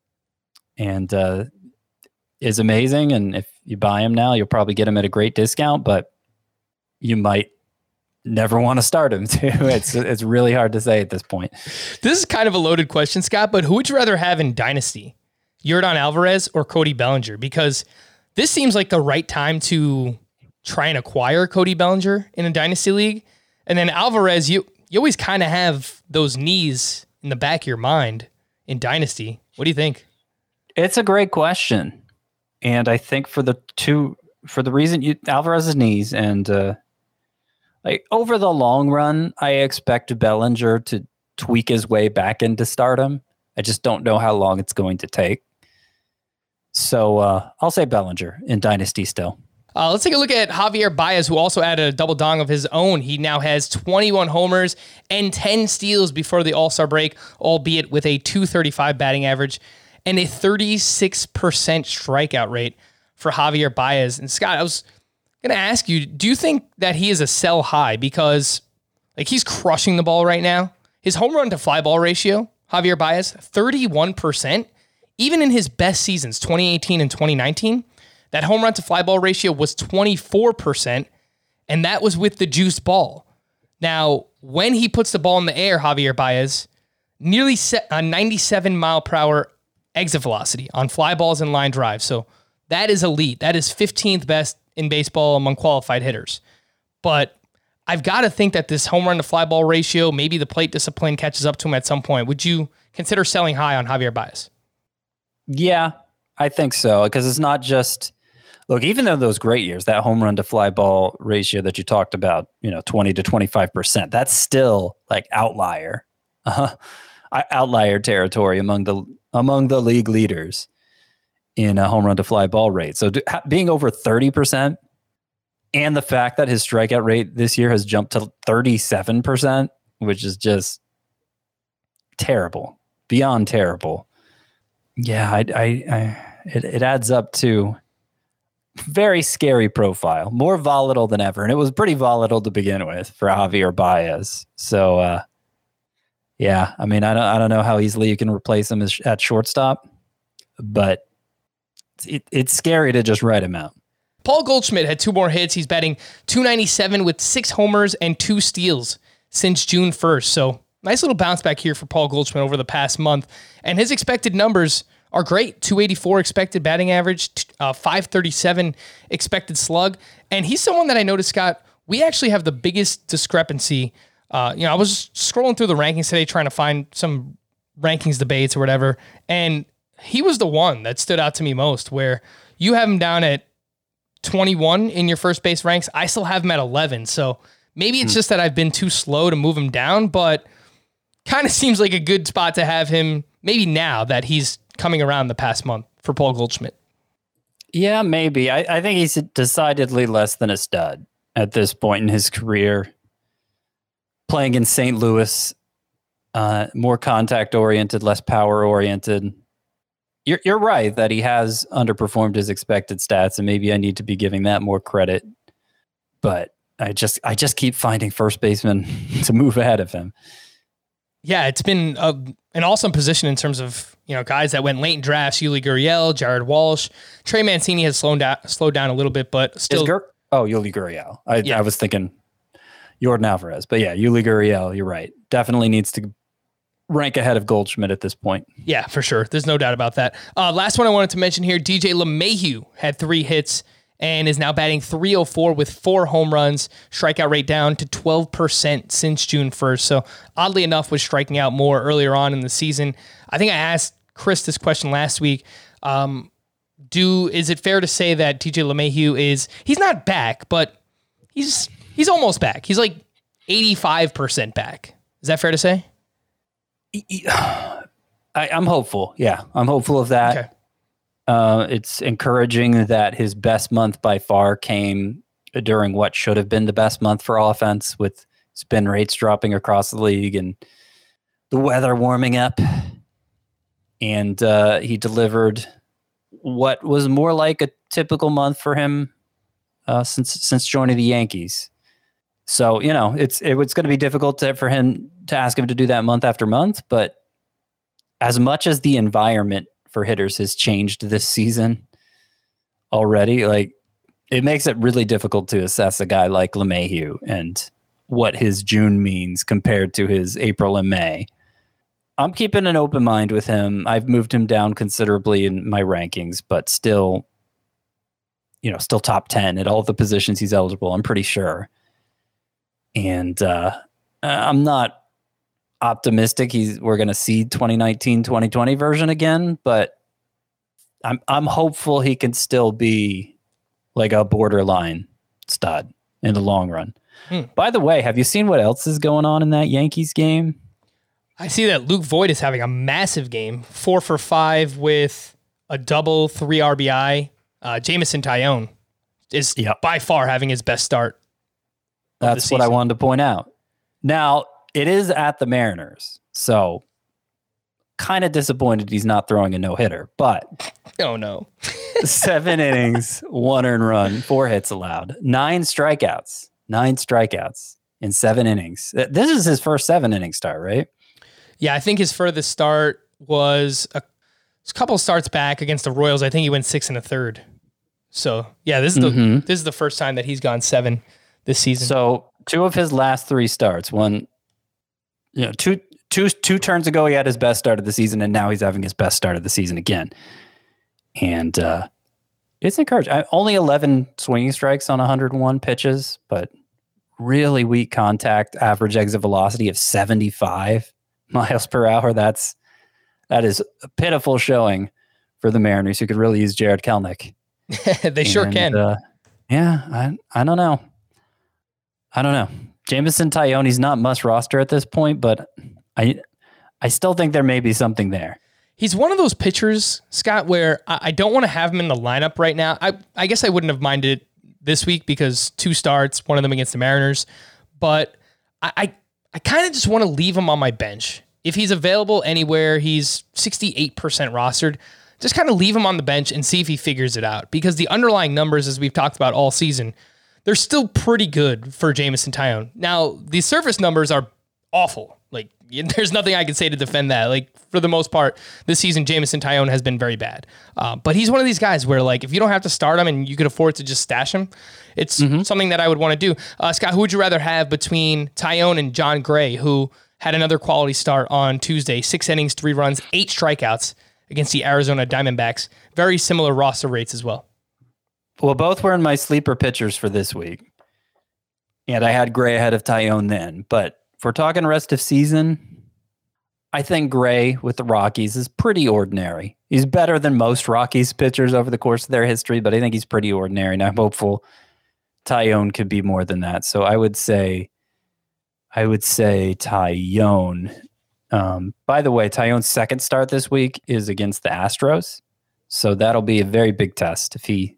and uh, is amazing. And if you buy him now, you'll probably get him at a great discount, but you might never want to start him too. It's it's really hard to say at this point. This is kind of a loaded question, Scott, but who would you rather have in Dynasty? Yordan Alvarez or Cody Bellinger? Because this seems like the right time to try and acquire Cody Bellinger in a Dynasty league. And then Alvarez, you you always kind of have those knees in the back of your mind in Dynasty. What do you think? It's a great question. And I think for the two, for the reason you, Alvarez's knees and uh, like over the long run, I expect Bellinger to tweak his way back into stardom. I just don't know how long it's going to take. So uh, I'll say Bellinger in Dynasty still. Uh, let's take a look at Javier Baez, who also added a double dong of his own. He now has twenty-one homers and ten steals before the All-Star break, albeit with a two thirty-five batting average and a thirty-six percent strikeout rate for Javier Baez. And Scott, I was going to ask you, do you think that he is a sell high? Because like he's crushing the ball right now. His home run to fly ball ratio, Javier Baez, thirty-one percent. Even in his best seasons, twenty eighteen and twenty nineteen, that home run to fly ball ratio was twenty-four percent, and that was with the juiced ball. Now, when he puts the ball in the air, Javier Baez, nearly a ninety-seven mile per hour exit velocity on fly balls and line drives. So that is elite. That is fifteenth best in baseball among qualified hitters. But I've got to think that this home run to fly ball ratio, maybe the plate discipline catches up to him at some point. Would you consider selling high on Javier Baez? Yeah, I think so. Because it's not just, look, even though those great years, that home run to fly ball ratio that you talked about, you know, twenty to twenty-five percent, that's still like outlier, uh, outlier territory among the, among the league leaders in a home run to fly ball rate. So do, ha, being over thirty percent and the fact that his strikeout rate this year has jumped to thirty-seven percent, which is just terrible, beyond terrible. Yeah, I, I, I it, it adds up to very scary profile, more volatile than ever. And it was pretty volatile to begin with for Javier Baez. So, uh, yeah, I mean, I don't, I don't know how easily you can replace him as, at shortstop, but it, it's scary to just write him out. Paul Goldschmidt had two more hits. He's batting two ninety-seven with six homers and two steals since June first. So nice little bounce back here for Paul Goldschmidt over the past month. And his expected numbers are great. two eighty-four expected batting average, uh, five thirty-seven expected slug. And he's someone that I noticed, Scott, we actually have the biggest discrepancy. Uh, you know, I was scrolling through the rankings today trying to find some rankings debates or whatever. And he was the one that stood out to me most, where you have him down at twenty-one in your first base ranks. I still have him at eleven. So maybe it's mm. just that I've been too slow to move him down, but kind of seems like a good spot to have him maybe now that he's coming around the past month for Paul Goldschmidt. Yeah, maybe. I, I think he's decidedly less than a stud at this point in his career. Playing in Saint Louis, uh, more contact-oriented, less power-oriented. You're, you're right that he has underperformed his expected stats, and maybe I need to be giving that more credit. But I just I just keep finding first basemen to move ahead of him. Yeah, it's been a, an awesome position in terms of, you know, guys that went late in drafts. Yuli Gurriel, Jared Walsh, Trey Mancini has slowed down, slowed down a little bit, but still. Gur- oh, Yuli Gurriel. I, yeah. I was thinking Yordan Alvarez, but yeah, Yuli Gurriel. You're right. Definitely needs to rank ahead of Goldschmidt at this point. Yeah, for sure. There's no doubt about that. Uh, last one I wanted to mention here: D J LeMahieu had three hits and is now batting three oh four with four home runs, strikeout rate down to twelve percent since June first. So oddly enough, was striking out more earlier on in the season. I think I asked Chris this question last week. Um, do is it fair to say that D J LeMahieu is, he's not back, but he's he's almost back. He's like eighty-five percent back. Is that fair to say? I, I'm hopeful. Yeah, I'm hopeful of that. Okay. Uh, it's encouraging that his best month by far came during what should have been the best month for offense, with spin rates dropping across the league and the weather warming up. And uh, he delivered what was more like a typical month for him uh, since since joining the Yankees. So, you know, it's it, it's going to be difficult to, for him to ask him to do that month after month. But as much as the environment for hitters has changed this season already, like, it makes it really difficult to assess a guy like LeMahieu and what his June means compared to his April and May. I'm keeping an open mind with him. I've moved him down considerably in my rankings, but still, you know, still top ten at all the positions he's eligible, I'm pretty sure. And uh, I'm not optimistic he's we're going to see twenty nineteen twenty twenty version again, but I'm I'm hopeful he can still be like a borderline stud in the long run. Hmm. By the way, have you seen what else is going on in that Yankees game? I see that Luke Voit is having a massive game, four for five with a double, three R B I. Uh, Jameson Taillon is Yep. by far having his best start. That's what I wanted to point out. Now, it is at the Mariners, so kind of disappointed he's not throwing a no-hitter, but Oh, no. seven innings, one earned run, four hits allowed, nine strikeouts, nine strikeouts in seven innings. This is his first seven-inning start, right? Yeah, I think his furthest start was a, a couple starts back against the Royals. I think he went six and a third. So, yeah, this is the Mhm. this is the first time that he's gone seven this season. So two of his last three starts, one, you know, two, two, two turns ago, he had his best start of the season, and now he's having his best start of the season again. And uh, it's encouraging. I, only eleven swinging strikes on one hundred one pitches, but really weak contact, average exit velocity of seventy-five miles per hour. That's, that is a pitiful showing for the Mariners, who could really use Jared Kelenic. They sure And, can. Uh, yeah, I I don't know. I don't know. Jameson Taillon, he's not must roster at this point, but I I still think there may be something there. He's one of those pitchers, Scott, where I, I don't want to have him in the lineup right now. I, I guess I wouldn't have minded this week because two starts, one of them against the Mariners. But I I, I kind of just want to leave him on my bench. If he's available anywhere, he's sixty-eight percent rostered. Just kind of leave him on the bench and see if he figures it out. Because the underlying numbers, as we've talked about all season, they're still pretty good for Jameson Taillon. Now, the surface numbers are awful. Like, there's nothing I can say to defend that. Like, for the most part, this season, Jameson Taillon has been very bad. Uh, but he's one of these guys where, like, if you don't have to start him and you could afford to just stash him, it's mm-hmm. something that I would want to do. Uh, Scott, who would you rather have between Taillon and John Gray, who had another quality start on Tuesday, six innings, three runs, eight strikeouts against the Arizona Diamondbacks? Very similar roster rates as well. Well, both were in my sleeper pitchers for this week. And I had Gray ahead of Taillon then. But if we're talking rest of season, I think Gray with the Rockies is pretty ordinary. He's better than most Rockies pitchers over the course of their history, but I think he's pretty ordinary. And I'm hopeful Taillon could be more than that. So I would say, I would say Taillon. Um, by the way, Taillon's second start this week is against the Astros. So that'll be a very big test. If he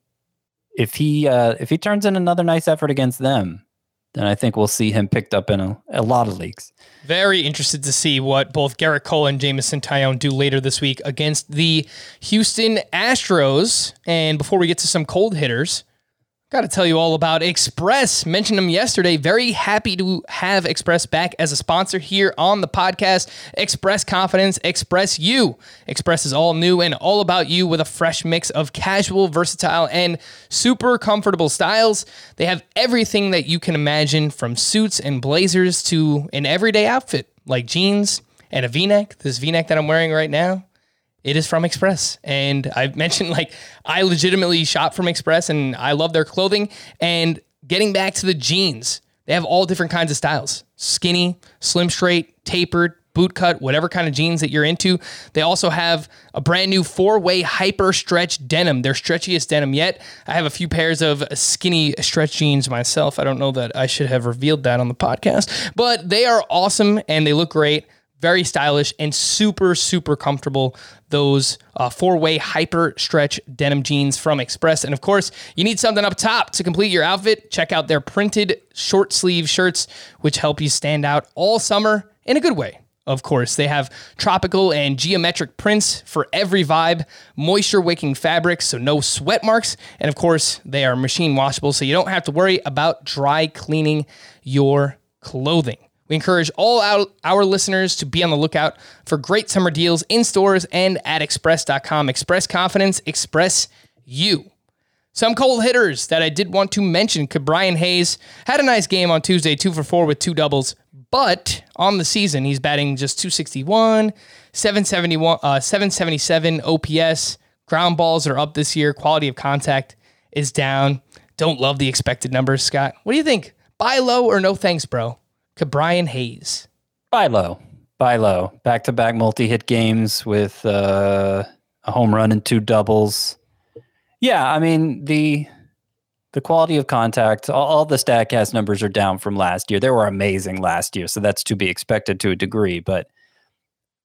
if he uh, if he turns in another nice effort against them, then I think we'll see him picked up in a, a lot of leagues. Very interested to see what both Garrett Cole and Jameson Taillon do later this week against the Houston Astros. And before we get to some cold hitters, got to tell you all about Express. Mentioned them yesterday. Very happy to have Express back as a sponsor here on the podcast. Express Confidence, Express You. Express is all new and all about you with a fresh mix of casual, versatile, and super comfortable styles. They have everything that you can imagine, from suits and blazers to an everyday outfit like jeans and a V-neck. This V-neck that I'm wearing right now, it is from Express. And I've mentioned, like, I legitimately shop from Express and I love their clothing. And getting back to the jeans, they have all different kinds of styles. Skinny, slim straight, tapered, boot cut, whatever kind of jeans that you're into. They also have a brand new four-way hyper stretch denim, their stretchiest denim yet. I have a few pairs of skinny stretch jeans myself. I don't know that I should have revealed that on the podcast, but they are awesome and they look great. Very stylish and super, super comfortable. Those uh, four-way hyper stretch denim jeans from Express. And of course, you need something up top to complete your outfit. Check out their printed short sleeve shirts, which help you stand out all summer in a good way. Of course, they have tropical and geometric prints for every vibe, moisture-wicking fabrics, so no sweat marks. And of course, they are machine washable, so you don't have to worry about dry cleaning your clothing. We encourage all our, our listeners to be on the lookout for great summer deals in stores and at express dot com. Express Confidence, Express You. Some cold hitters that I did want to mention. Ke'Bryan Hayes had a nice game on Tuesday, two for four with two doubles, but on the season, he's batting just two sixty-one, seven seventy-one, uh, seven seventy-seven O P S. Ground balls are up this year. Quality of contact is down. Don't love the expected numbers, Scott. What do you think? Buy low or no thanks, bro? Ke'Bryan Hayes. Buy low. Buy low. Back-to-back multi-hit games with uh, a home run and two doubles. Yeah, I mean, the the quality of contact, all, all the StatCast numbers are down from last year. They were amazing last year, so that's to be expected to a degree. But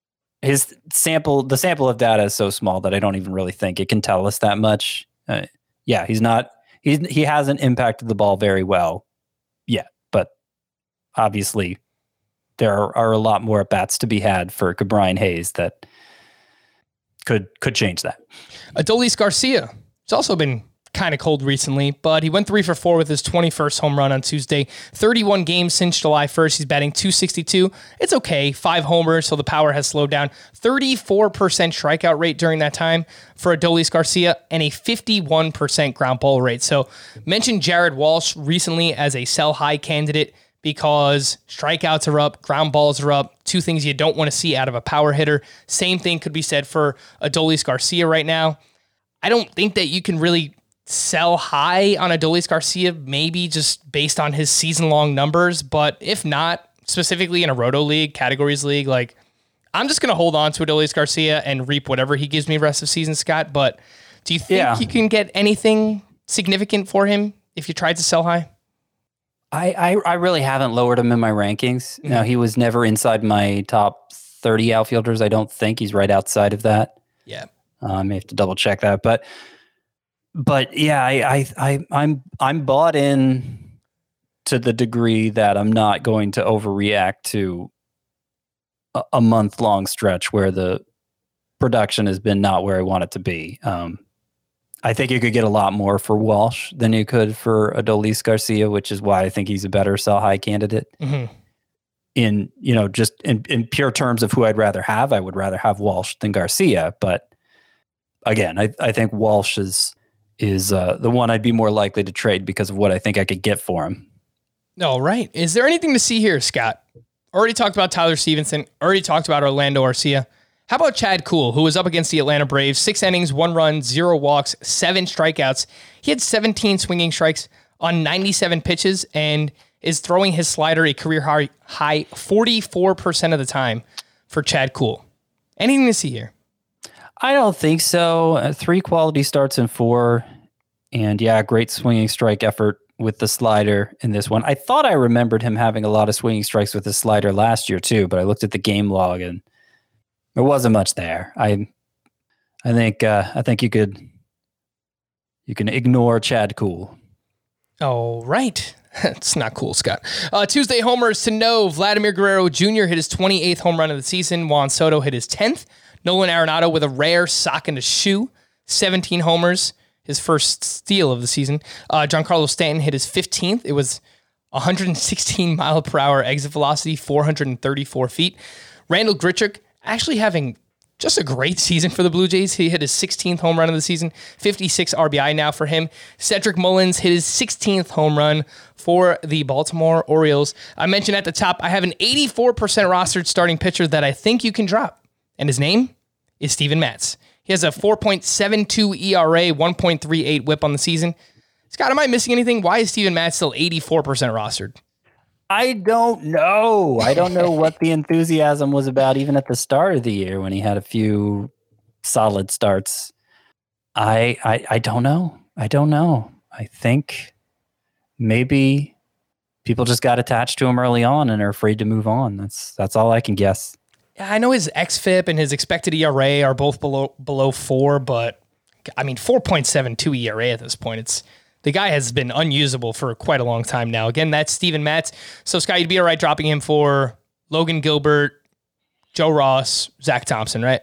his sample, the sample of data is so small that I don't even really think it can tell us that much. Uh, yeah, he's not, he's, he hasn't impacted the ball very well yet, but obviously there are, are a lot more at bats to be had for Ke'Bryan Hayes that could, could change that. Adolis Garcia. It's also been kind of cold recently, but he went three for four with his twenty-first home run on Tuesday. thirty-one games since July first. He's batting two sixty-two. It's okay. Five homers, so the power has slowed down. thirty-four percent strikeout rate during that time for Adolis Garcia and a fifty-one percent ground ball rate. So mentioned Jared Walsh recently as a sell high candidate because strikeouts are up, ground balls are up, two things you don't want to see out of a power hitter. Same thing could be said for Adolis Garcia right now. I don't think that you can really sell high on Adolis Garcia, maybe just based on his season-long numbers, but if not, specifically in a Roto League, Categories League, like, I'm just going to hold on to Adolis Garcia and reap whatever he gives me rest of season, Scott, but do you think yeah. you can get anything significant for him if you tried to sell high? I, I, I really haven't lowered him in my rankings. Mm-hmm. Now, he was never inside my top thirty outfielders. I don't think he's right outside of that. Yeah. Uh, I may have to double check that, but But yeah, I, I, I, I'm, I'm bought in to the degree that I'm not going to overreact to a, a month long stretch where the production has been not where I want it to be. Um, I think you could get a lot more for Walsh than you could for Adolis Garcia, which is why I think he's a better sell high candidate. Mm-hmm. In, you know, just in, in pure terms of who I'd rather have, I would rather have Walsh than Garcia. But again, I, I think Walsh is, is uh, the one I'd be more likely to trade because of what I think I could get for him. All right. Is there anything to see here, Scott? Already talked about Tyler Stevenson. Already talked about Orlando Arcia. How about Chad Kuhl, who was up against the Atlanta Braves? Six innings, one run, zero walks, seven strikeouts. He had seventeen swinging strikes on ninety-seven pitches and is throwing his slider a career high forty-four percent of the time for Chad Kuhl. Anything to see here? I don't think so. Uh, three quality starts in four. And yeah, great swinging strike effort with the slider in this one. I thought I remembered him having a lot of swinging strikes with his slider last year too, but I looked at the game log and there wasn't much there. I I think uh, I think you could you can ignore Chad Kuhl. All right. It's not cool, Scott. Uh, Tuesday homers to no. Vladimir Guerrero Junior hit his twenty-eighth home run of the season. Juan Soto hit his tenth. Nolan Arenado with a rare sock in the shoe. seventeen homers. His first steal of the season. Uh, Giancarlo Stanton hit his fifteenth. It was one hundred sixteen mile per hour exit velocity, four hundred thirty-four feet. Randall Grichuk actually having just a great season for the Blue Jays. He hit his sixteenth home run of the season, fifty-six R B I now for him. Cedric Mullins hit his sixteenth home run for the Baltimore Orioles. I mentioned at the top, I have an eighty-four percent rostered starting pitcher that I think you can drop, and his name is Steven Matz. He has a four point seven two E R A, one point three eight whip on the season. Scott, am I missing anything? Why is Steven Matz still eighty-four percent rostered? I don't know. I don't know what the enthusiasm was about even at the start of the year when he had a few solid starts. I I, I don't know. I don't know. I think maybe people just got attached to him early on and are afraid to move on. That's that's all I can guess. Yeah, I know his X F I P and his expected E R A are both below below four, but I mean four point seven two E R A at this point. It's the guy has been unusable for quite a long time now. Again, that's Steven Matz. So, Scott, you'd be all right dropping him for Logan Gilbert, Joe Ross, Zach Thompson, right?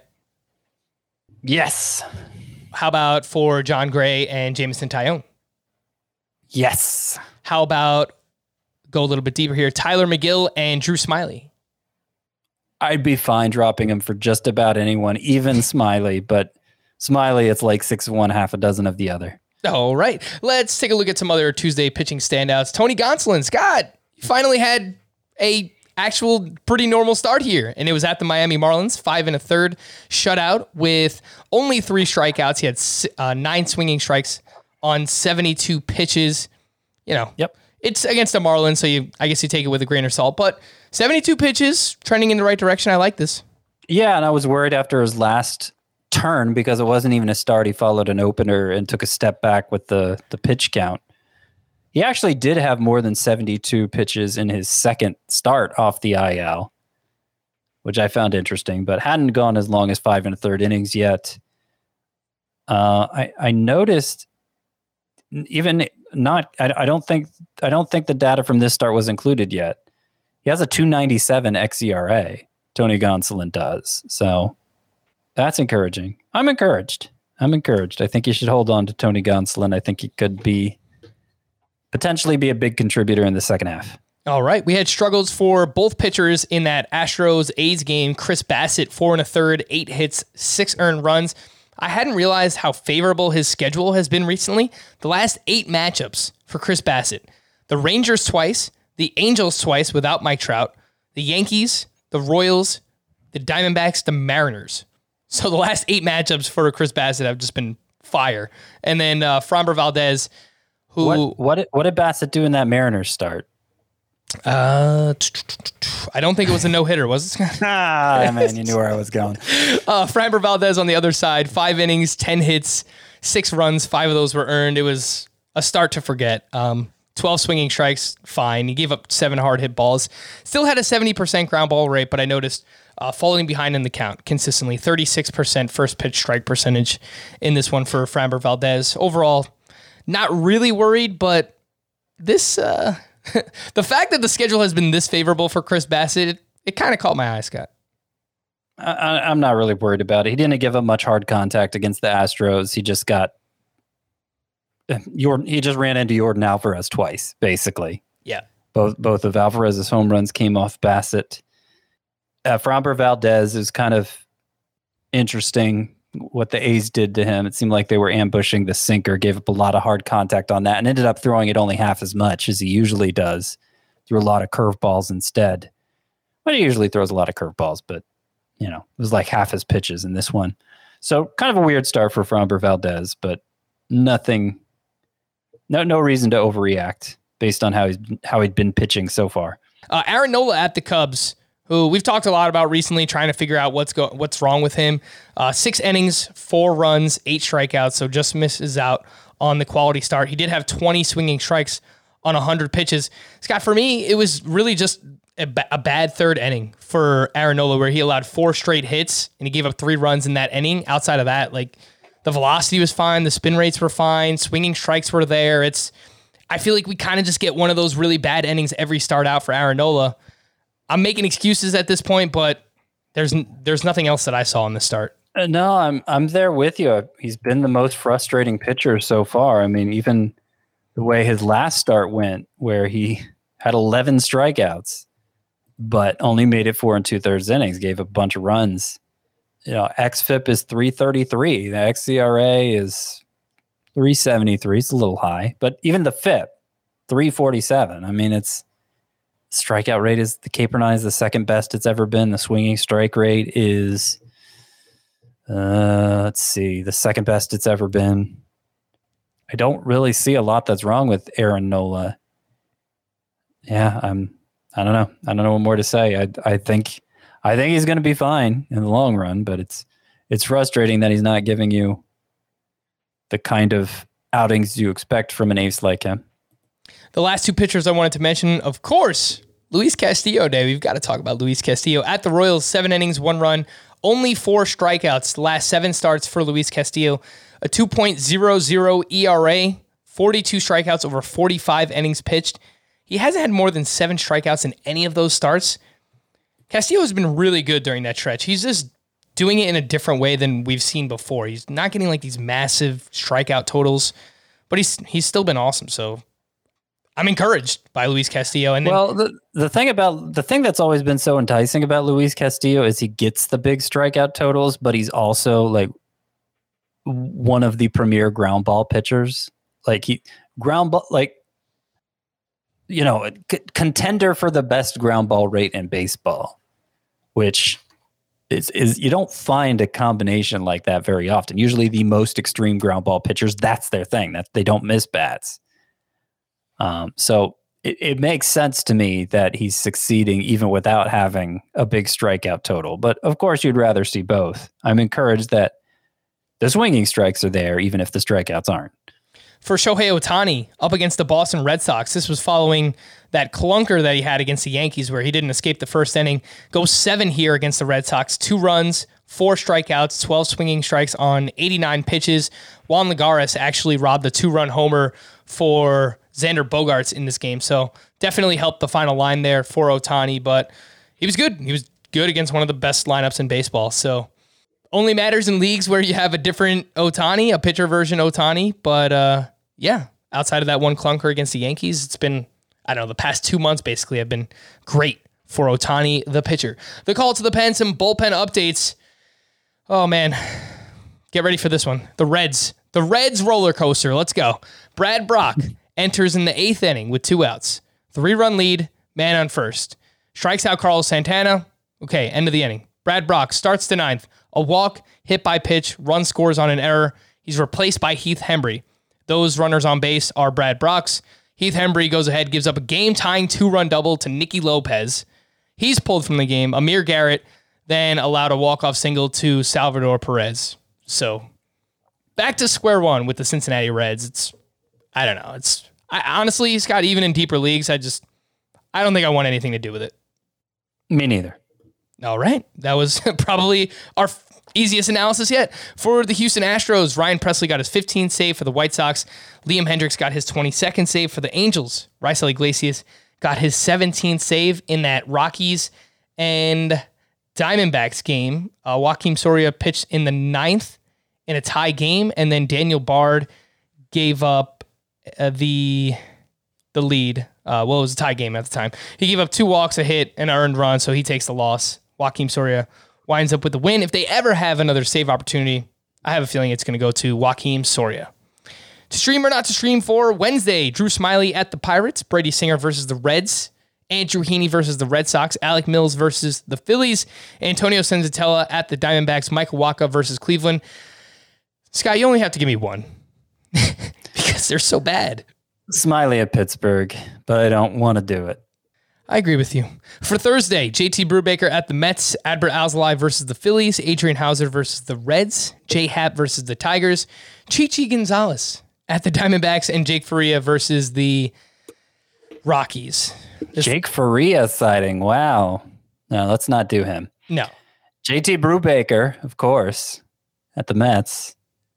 Yes. How about for John Gray and Jameson Taillon? Yes. How about, go a little bit deeper here, Tyler McGill and Drew Smyly? I'd be fine dropping him for just about anyone, even Smyly, but Smyly, it's like six of one, half a dozen of the other. All right. Let's take a look at some other Tuesday pitching standouts. Tony Gonsolin, Scott, you finally had a actual pretty normal start here, and it was at the Miami Marlins, five and a third shutout with only three strikeouts. He had uh, nine swinging strikes on seventy-two pitches. You know, yep. It's against the Marlins, so you, I guess you take it with a grain of salt, but seventy-two pitches, trending in the right direction. I like this. Yeah, and I was worried after his last turn because it wasn't even a start. He followed an opener and took a step back with the, the pitch count. He actually did have more than seventy-two pitches in his second start off the I L. which I found interesting, but hadn't gone as long as five and a third innings yet. Uh, I, I noticed even not, I, I don't think, I don't think the data from this start was included yet. He has a two ninety-seven X E R A. Tony Gonsolin does. So that's encouraging. I'm encouraged. I'm encouraged. I think you should hold on to Tony Gonsolin. I think he could be potentially be a big contributor in the second half. All right. We had struggles for both pitchers in that Astros A's game. Chris Bassitt, four and a third, eight hits, six earned runs. I hadn't realized how favorable his schedule has been recently. The last eight matchups for Chris Bassitt: the Rangers twice, the Angels twice without Mike Trout, the Yankees, the Royals, the Diamondbacks, the Mariners. So the last eight matchups for Chris Bassitt have just been fire. And then uh, Framber Valdez, who... What, what, did, what did Bassitt do in that Mariners start? Uh, I don't think it was a no-hitter, was it? Ah, man, you knew where I was going. Uh, Framber Valdez on the other side, five innings, ten hits, six runs, five of those were earned. It was a start to forget. Um, twelve swinging strikes, fine. He gave up seven hard hit balls. Still had a seventy percent ground ball rate, but I noticed uh, falling behind in the count consistently. thirty-six percent first pitch strike percentage in this one for Framber Valdez. Overall, not really worried, but this... Uh, the fact that the schedule has been this favorable for Chris Bassitt, it, it kind of caught my eye, Scott. I, I'm not really worried about it. He didn't give up much hard contact against the Astros. He just got, Jordan, he just ran into Jordan Alvarez twice, basically. Yeah. Both both of Alvarez's home runs came off Bassitt. Uh, Framber Valdez is kind of interesting what the A's did to him. It seemed like they were ambushing the sinker, gave up a lot of hard contact on that, and ended up throwing it only half as much as he usually does. Threw a lot of curveballs instead. Well, he usually throws a lot of curveballs, but, you know, it was like half his pitches in this one. So kind of a weird start for Framber Valdez, but nothing, no no reason to overreact based on how he's, how he'd been pitching so far. Uh, Aaron Nola at the Cubs, who we've talked a lot about recently, trying to figure out what's go what's wrong with him. Uh, six innings, four runs, eight strikeouts, so just misses out on the quality start. He did have twenty swinging strikes on one hundred pitches. Scott, for me, it was really just a, ba- a bad third inning for Aaron Nola, where he allowed four straight hits, and he gave up three runs in that inning. Outside of that, like, the velocity was fine, the spin rates were fine, swinging strikes were there. It's, I feel like we kind of just get one of those really bad innings every start out for Aaron Nola. I'm making excuses at this point, but there's there's nothing else that I saw in the start. Uh, no, I'm I'm there with you. He's been the most frustrating pitcher so far. I mean, even the way his last start went, where he had eleven strikeouts, but only made it four and two thirds innings, gave a bunch of runs. You know, X F I P is three thirty-three. The X E R A is three seventy-three. It's a little high, but even the F I P, three forty-seven. I mean, it's strikeout rate is the Caper nine is the second best it's ever been. The swinging strike rate is, uh, let's see, the second best it's ever been. I don't really see a lot that's wrong with Aaron Nola. Yeah, I'm. I don't know. I don't know what more to say. I I think I think he's going to be fine in the long run, but it's it's frustrating that he's not giving you the kind of outings you expect from an ace like him. The last two pitchers I wanted to mention, of course, Luis Castillo Day. We've got to talk about Luis Castillo. At the Royals, seven innings, one run, only four strikeouts. The last seven starts for Luis Castillo. A two point oh oh E R A, forty-two strikeouts over forty-five innings pitched. He hasn't had more than seven strikeouts in any of those starts. Castillo has been really good during that stretch. He's just doing it in a different way than we've seen before. He's not getting like these massive strikeout totals, but he's he's still been awesome. So I'm encouraged by Luis Castillo. And then, well, the the thing about the thing that's always been so enticing about Luis Castillo is he gets the big strikeout totals, but he's also like one of the premier ground ball pitchers. Like he ground ball, like, you know, c- contender for the best ground ball rate in baseball, which is, is you don't find a combination like that very often. Usually the most extreme ground ball pitchers, that's their thing. That they don't miss bats. Um, so it, it makes sense to me that he's succeeding even without having a big strikeout total. But of course, you'd rather see both. I'm encouraged that the swinging strikes are there, even if the strikeouts aren't. for Shohei Ohtani up against the Boston Red Sox. This was following that clunker that he had against the Yankees where he didn't escape the first inning. Goes seven here against the Red Sox. Two runs, four strikeouts, twelve swinging strikes on eighty-nine pitches. Juan Lagares actually robbed a two-run homer for Xander Bogaerts in this game. So definitely helped the final line there for Ohtani, but he was good. He was good against one of the best lineups in baseball. So only matters in leagues where you have a different Ohtani, a pitcher version Ohtani. But uh, yeah, outside of that one clunker against the Yankees, it's been, I don't know, the past two months basically have been great for Ohtani, the pitcher. The call to the pen, some bullpen updates. Oh, man. Get ready for this one. The Reds. The Reds roller coaster. Let's go. Brad Brock enters in the eighth inning with two outs. Three-run lead, man on first. Strikes out Carlos Santana. Okay, end of the inning. Brad Brock starts the ninth. A walk, hit by pitch, run scores on an error. He's replaced by Heath Hembree. Those runners on base are Brad Brock's. Heath Hembree goes ahead, gives up a game-tying two-run double to Nicky Lopez. He's pulled from the game. Amir Garrett then allowed a walk-off single to Salvador Perez. So back to square one with the Cincinnati Reds. It's, I don't know. It's I, honestly, Scott, even in deeper leagues, I just, I don't think I want anything to do with it. Me neither. All right. That was probably our easiest analysis yet. For the Houston Astros, Ryan Presley got his fifteenth save for the White Sox. Liam Hendricks got his twenty-second save for the Angels. Raisel Iglesias got his seventeenth save in that Rockies and Diamondbacks game. Uh, Joakim Soria pitched in the ninth in a tie game, and then Daniel Bard gave up uh, the the lead. Uh, well, it was a tie game at the time. He gave up two walks, a hit, and an earned run, so he takes the loss. Joakim Soria winds up with the win. If they ever have another save opportunity, I have a feeling it's going to go to Joakim Soria. To stream or not to stream for Wednesday, Drew Smyly at the Pirates, Brady Singer versus the Reds, Andrew Heaney versus the Red Sox, Alec Mills versus the Phillies, Antonio Senzatella at the Diamondbacks, Michael Wacha versus Cleveland. Scott, you only have to give me one because they're so bad. Smiley at Pittsburgh, but I don't want to do it. I agree with you. For Thursday, J T Brubaker at the Mets, Adbert Alzolay versus the Phillies, Adrian Hauser versus the Reds, J Happ versus the Tigers, Chichi Gonzalez at the Diamondbacks, and Jake Faria versus the Rockies. This Jake Faria sighting. Wow. No, let's not do him. No. J T Brubaker, of course, at the Mets.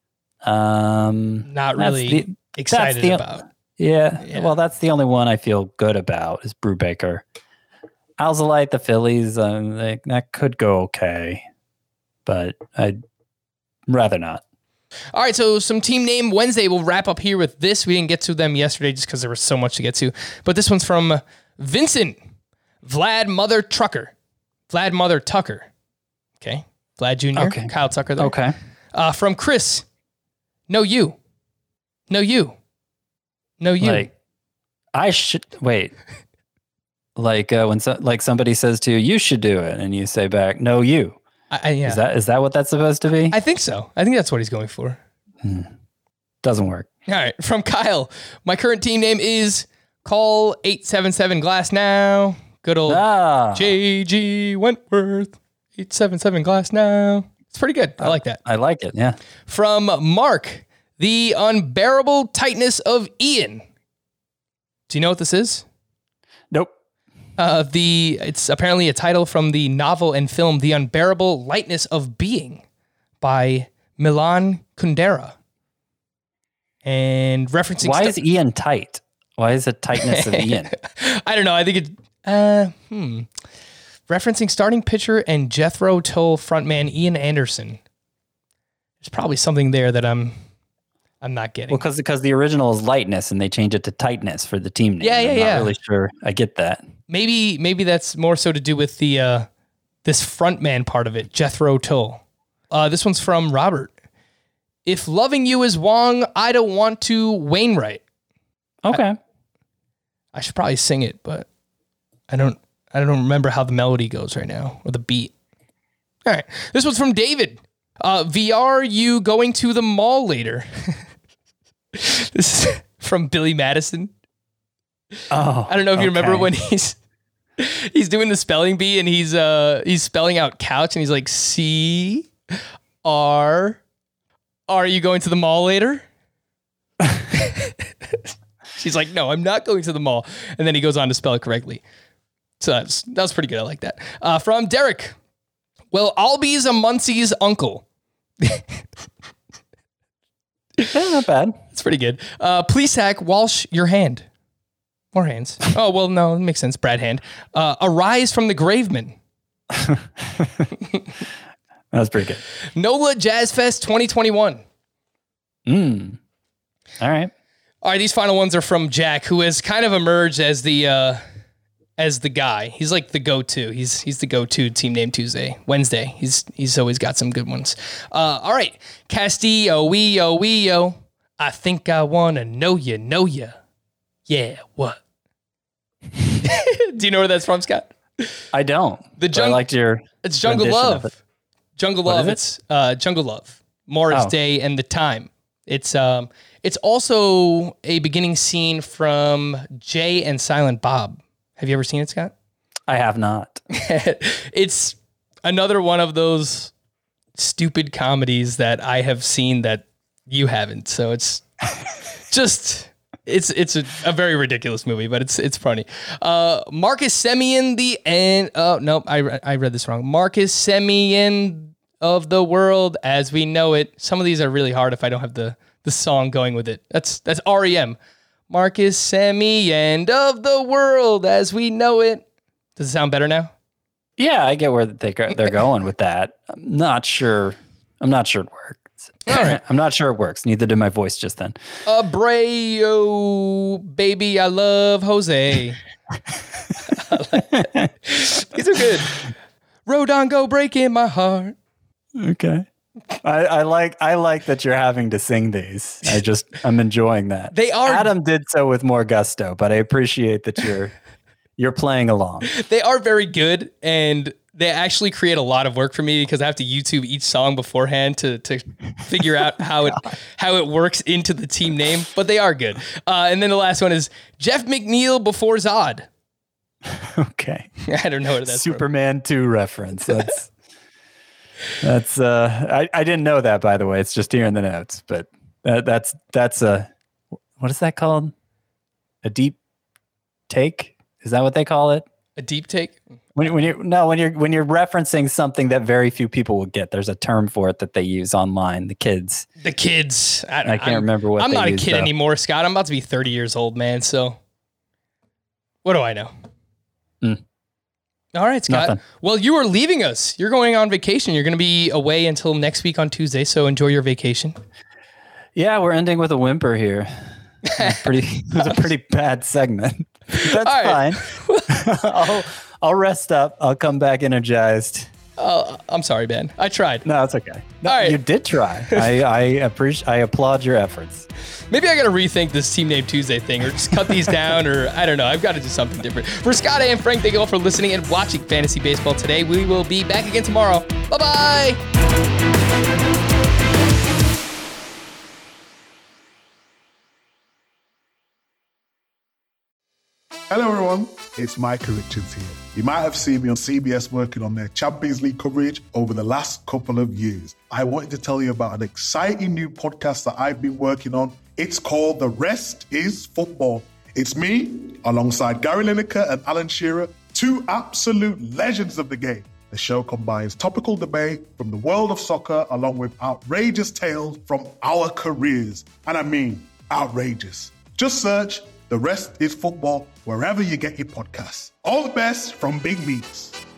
Um, Not really the, excited the, about. Yeah, yeah. Well, that's the only one I feel good about is Brubaker. Alzolay, the Phillies, um, they, that could go okay, but I'd rather not. All right, so some team name Wednesday. We'll wrap up here with this. We didn't get to them yesterday just because there was so much to get to. But this one's from Vincent Vlad Mother Trucker. Vlad Mother Tucker. Okay. Vlad Junior Okay. Kyle Tucker there. Okay. Uh, from Chris. No, you. No, you. No, you. Like, I should, wait. Like uh, when so, like somebody says to you, you should do it. And you say back, no, you. I, I, yeah. Is that is that what that's supposed to be? I think so. I think that's what he's going for. Hmm. Doesn't work. All right. From Kyle. My current team name is Call eight seven seven Glass Now. Good old Ah. J G Wentworth. eight seven seven Glass Now. It's pretty good. I like that. I like it, yeah. From Mark. The Unbearable Tightness of Ian. Do you know what this is? Nope. Uh, the it's apparently a title from the novel and film The Unbearable Lightness of Being by Milan Kundera. And referencing... Why st- is Ian tight? Why is it tightness of Ian? I don't know. I think it... Uh, hmm. Referencing starting pitcher and Jethro Tull frontman Ian Anderson. There's probably something there that I'm... I'm not getting. Well, because because the original is lightness and they change it to tightness for the team name. Yeah, yeah, I'm yeah. not really sure I get that. Maybe maybe that's more so to do with the uh, this frontman part of it, Jethro Tull. Uh, this one's from Robert. If loving you is Wong, I don't want to Wainwright. Okay. I, I should probably sing it, but I don't I don't remember how the melody goes right now or the beat. All right, this one's from David. Uh, V R, you going to the mall later? This is from Billy Madison. Oh, I don't know if you remember okay. when he's he's doing the spelling bee and he's uh he's spelling out couch and he's like C R. Are you going to the mall later? She's like, no, I'm not going to the mall. And then he goes on to spell it correctly. So that's, that was pretty good. I like that. Uh, from Derek. Well, Albie's a Muncie's uncle. Yeah, not bad. It's pretty good. Uh, please hack Walsh your hand. More hands. Oh, well, no, it makes sense. Brad Hand. Uh, arise from the Graveman. That was pretty good. NOLA Jazz Fest twenty twenty-one. Mm. All right. All right, these final ones are from Jack, who has kind of emerged as the uh, as the guy. He's like the go-to. He's he's the go-to Team Name Tuesday, Wednesday. He's he's always got some good ones. Uh, all right, Castillo, wee-yo, wee-yo. I think I want to know you, know you. Yeah, what? Do you know where that's from, Scott? I don't. The jung- I liked your It's Jungle Love. It. Jungle what Love. It? It's uh, Jungle Love. Morris Oh. Day and the Time. It's um. It's also a beginning scene from Jay and Silent Bob. Have you ever seen it, Scott? I have not. It's another one of those stupid comedies that I have seen that you haven't. So it's just it's it's a, a very ridiculous movie, but it's it's funny. Uh, Marcus Semien the end. Oh no, I re- I read this wrong. Marcus Semien of the World as We Know It. Some of these are really hard if I don't have the the song going with it. That's that's R E M. Marcus Semien of the World as We Know It. Does it sound better now? Yeah, I get where they go, they're going with that. I'm not sure. I'm not sure it works. All right. I'm not sure it works. Neither did my voice just then. Abreu, baby, I love Jose. I like that. These are good. Rodongo breaking my heart. Okay. I, I like I like that you're having to sing these. I just I'm enjoying that. They are Adam did so with more gusto, but I appreciate that you're you're playing along. They are very good, and they actually create a lot of work for me because I have to YouTube each song beforehand to to figure out how it how it works into the team name. But they are good. Uh, and then the last one is Jeff McNeil before Zod. Okay. I don't know what that's Superman two reference. That's that's uh I, I didn't know that, by the way. It's just here in the notes, but that, that's that's a what is that called? A deep take? Is that what they call it? A deep take? When when you no when you're when you're referencing something that very few people will get, there's a term for it that they use online. The kids. The kids. I, I can't I'm, remember what I'm they not a use, kid though. anymore, Scott. I'm about to be thirty years old, man. So what do I know? Mm. All right, Scott. Nothing. Well, you are leaving us. You're going on vacation. You're going to be away until next week on Tuesday. So enjoy your vacation. Yeah, we're ending with a whimper here. It was pretty. It was a pretty bad segment. That's right. fine. I'll I'll rest up. I'll come back energized. Uh, I'm sorry, man. I tried. No, it's okay. No, All right. You did try. I I appreciate. I applaud your efforts. Maybe I got to rethink this Team Name Tuesday thing or just cut these down or I don't know. I've got to do something different. For Scott and Frank, thank you all for listening and watching Fantasy Baseball today. We will be back again tomorrow. Bye-bye. Hello everyone, it's Micah Richards here. You might have seen me on C B S working on their Champions League coverage over the last couple of years. I wanted to tell you about an exciting new podcast that I've been working on. It's called The Rest is Football. It's me, alongside Gary Lineker and Alan Shearer, two absolute legends of the game. The show combines topical debate from the world of soccer along with outrageous tales from our careers. And I mean outrageous. Just search The Rest is Football wherever you get your podcasts. All the best from Big Meats.